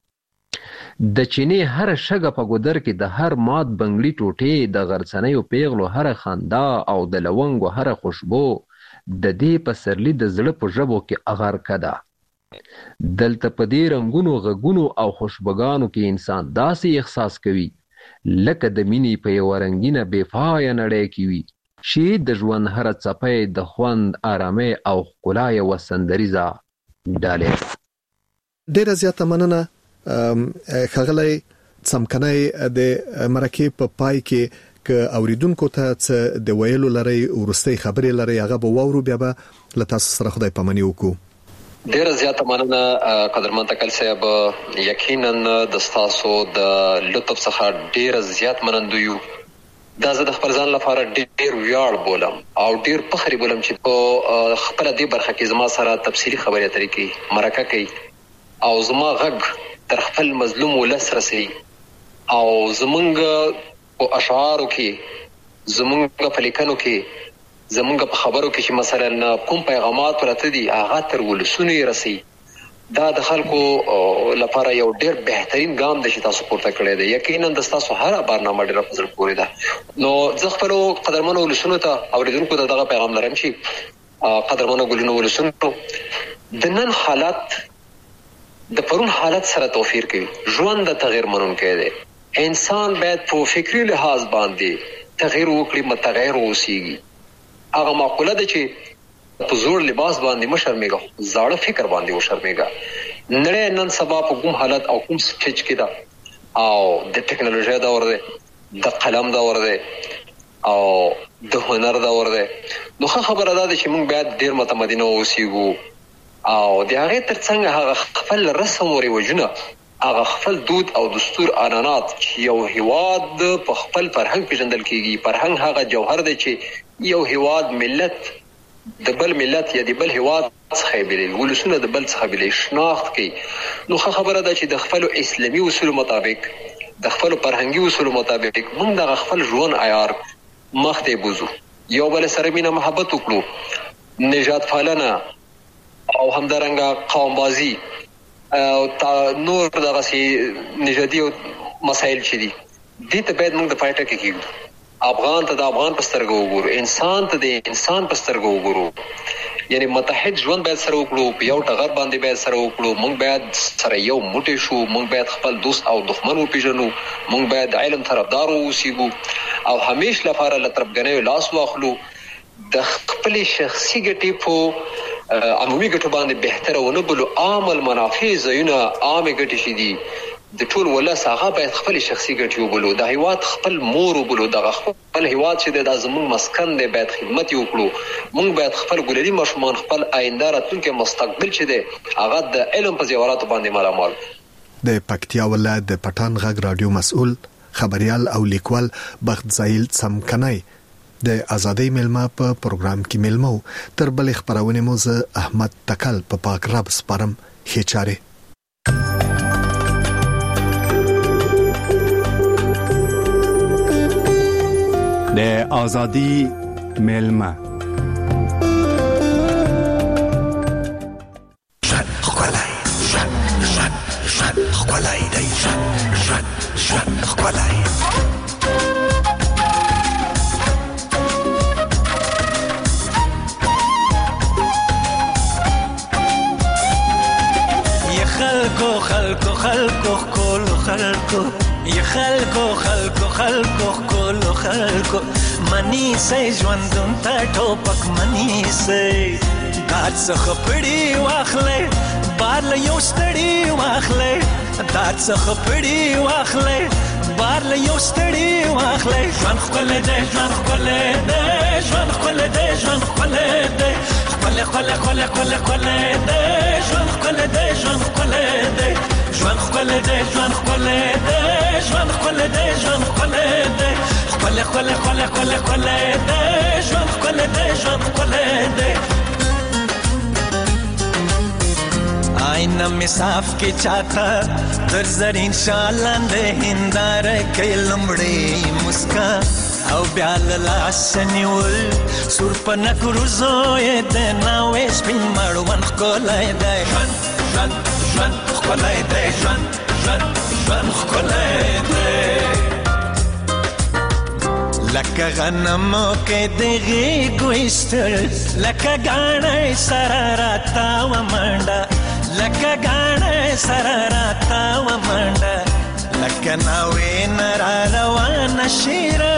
د چینې هر شګه په ګودر کې د هر مات بنګړي ټوټې، د غرڅنیو پیغلو هر خندا او د لونګو هر خوشبو د دې پسرلي د زړه په ژبو کې اغرقه ده. دلته په دې رنګونو، غږونو او خوشبوګانو کې انسان داسې احساس کوي لکه د مینې په یوه رنګینه بېپایه نړۍ کې وي چې د ژوند هره څپۍ د خوند، آرامۍ او ښکلا یوه سندریزه ډالۍ. ډېره زیاته مننه ښاغلی څمکنی. د مرکې په پای کې که اوریدونکو ته څه د ویلو لرئ، وروستۍ خبرې لرئ، هغه به واورو، بیا به له تاسو سره خدای پاماني وکړو. ډیره زیاته مننه قدرمن تکل صاحب. یقینا د تاسو د لطف څخه ډیره زیات منندوی یو. دا زه د خپل ځان لپاره ډیر ویاړ بولم او ډیر فخر بولم چې په خپل دې برخه کې زما سره تفصیلی خبرې اترې کوي، مرکه کوي او زما غږ تر خپل مظلوم ولس رسي او زمونږ په اشعارو کې، زمونږ په لیکنو کې، زمونږ په خبرو کې چې مثلا کوم پیغامات پراته دي هغه تر ولسونو یې رسي. دا د خلکو لپاره یو ډیر بهترین ګام دی چې تاسو پورته کړی دی. یقینا د تاسو هر بارنامه ډیره په زړه پورې ده. نو زه خپل قدرمنو ولسونو ته اوریدونکو ته دغه پیغام لرم چې قدرمنو ګلونو ولسونو، د نن حالت د پرون حالت سره توفیر کوي. ژوند د تغیر منونکی دی. انسان باید په فکری لحاظ باندې تغیر وکړي، متغیر اوسېږي. هغه معقوله ده چې په زوړ لباس باندې مشرمېږه، زاړه فکر باندې وشرمېږه. نړۍ نن سبا په کوم حالت او کوم سټیج کې ده او د ټکنالوژي دور دی، د قلم دور دی او د هنر دور دی. نو خبره ده چې موږ باید ډیر متمدن اوسېږو او د هغه ترڅنګ هغه خپل رسم او رواجونه، هغه خپل دود او دستور عنعنات چې یو هیواد په خپل فرهنګ پیژندل کیږي. فرهنګ هغه جوهر دی چې یو هیواد ملت د بل ملت یا د بل هیواد څخه بیلوي، ولسونه د بل څخه بیلوي، شناخت کوي. نو خبره ده چې د خپل اسلامي اصول مطابق د خپل فرهنګي اصول مطابق موږ د خپل ژوند عیار مخته بوزو، یو بل سره مینه محبت وکړو، نجات پالنه او همدارنګه قوم بازی او نور دغه سي نژادي مسایل چې دي دې ته باید موږ د پایټه کې کېږو. افغان ته د افغان په سترګو وګورو، انسان ته د انسان په سترګو وګورو، یعنی متحد ژوند باید سره وکړو، په یو ټغر باندې باید سره وکړو، موږ باید سره یو موټی شو، موږ باید خپل دوست او دښمن وپیژنو، موږ باید علم طرفدار اوسېږو او همیش لپاره له طرفګنیو لاس واخلو، د خپل شخصي ګټې په عمومي ګټو باندې بهتره ونه بلو، عام المنافع ځایونه عامې ګټې چې دي د ټول ولس هغه باید خپل شخصي ګټې وبلو، د هیواد خپل مور وبلو، د خپل هیواد چې د زموږ مسکن دی باید خدمت وکړو، موږ باید خپل ګلري ماشومان خپل آینده راتلونکي مستقبل چې دی هغه د علم په زیوراتو باندې مالامال. د پکتیا ولایت د پټان غږ رادیو مسؤل خبريال او لیکوال بخت زایل څمکنای د ازادۍ ملما په پروګرام کې ملمو تر بل خبرونه مو زه احمد تکل په پاک رب سپارم هچاره. د ازادي ملما خلکو منی سي ژوندون ته ټوپک منی سي دات څخه پړی واخلې بار له یو ستړی واخلې دات څخه پړی واخلې بار له یو ستړی واخلې ژوند خپل دې ژوند خپل دې ژوند خپل دې ژوند خپل دې خپل خپل خپل خپل خپل دې ژوند خپل دې ژوند خپل دې ژوند خپل دې ژوند خپل دې ژوند خپل دې ژوند خپل دې خپل خپل خپل خپل خپل دې ژوند خپل دې ژوند خپل دې آینه می صاف کی چاته در زرین شالند هندار کلمړې مسکا او بیا لاس نیول سور پنه کروزوې د ناوې سپین مړون کولای دی ژوند ژوند کولای دی ژوند ژوند ژوند کولای دی لکه غنمو کې دغه ګوستر لکه غاڼې سره راتا و منډه لکه غاڼې سره راتا و منډه لکه ناوې نار روان شیرا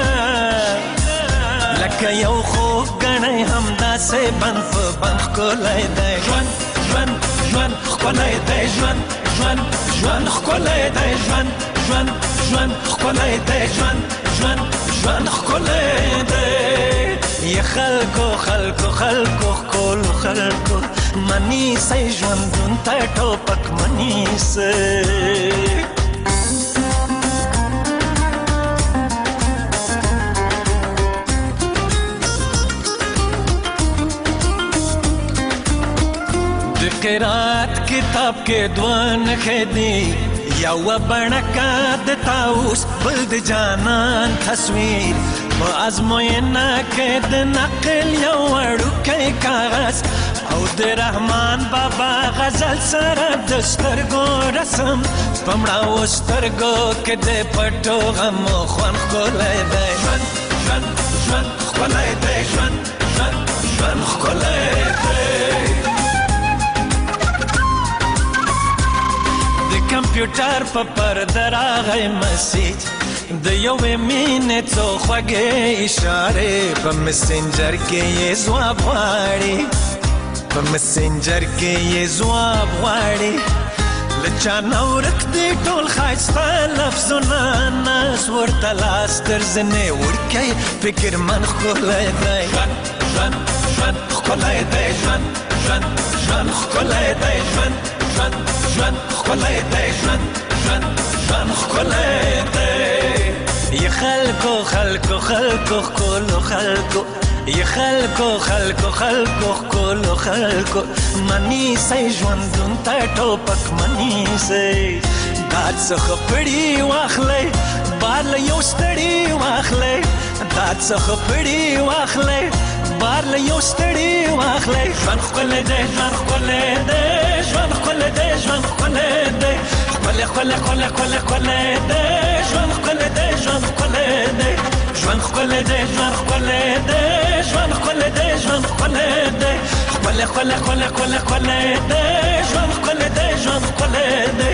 لکه یو خو غاڼې همدا سه بند په بند کولای دی ژوند ژوند ژوند کولای دی ژوند ژوند ژوند کولای دی ژوند ژوند ژوند کولای دی ژوند ژوند ژوند کولای دی ی خلکو خلکو خلکو کول خلکو منی سي ژوندون ته ټوپک منی سي د قرات کتاب کې دوان خدي یو بڼکا د تاوس بل د جانان تصویر په ازموینه کې د نقل یو وړوکی کاغذ او د رحمان بابا غزل سره د سترګو رسم پمړاو سترګو کې د پټو غمو خوان کولای دی ژوند ژوند ژوند کولای دی ژوند ژوند ژوند کولای دی د کمپیوټر په پرده راغی مسیج د یوې مینې څو خوږې اشارې په مسنجر کې یې ځواب غواړي په مسنجر کې یې ځواب غواړي له چا نه ورک دي ټول ښایسته لفظونه ناز ورته لاس تر زنې وړکی فکر من ښکلی دی ژوند ژوند ژوند ښکلی دی ژوند ژوند ژوند ښکلی دی ژوند ژوند ژوند ښکلی دی ژوند ژوند ژوند ښکلی دی ی خلکو خلکو خلکو ښکلو خلکو ی خلکو خلکو خلکو کولو خلکو منی سي ژوندون ته ټوپک منی سي دات څخه پړی واخلې بار له یو ستړي واخلې دات څخه پړی واخلې بار له یو ستړي واخلې ژوند خپل دې ژوند خپل دې ژوند خپل دې ژوند خپل دې خپل خپل خپل خپل خپل دې ژوند خپل دې ژوند خپل دې ژوند خپل دې ژوند خپل دې ژوند خپل دې ژوند خپل دې خپل خپل خپل خپل خپل دې ژوند خپل دې ژوند خپل دې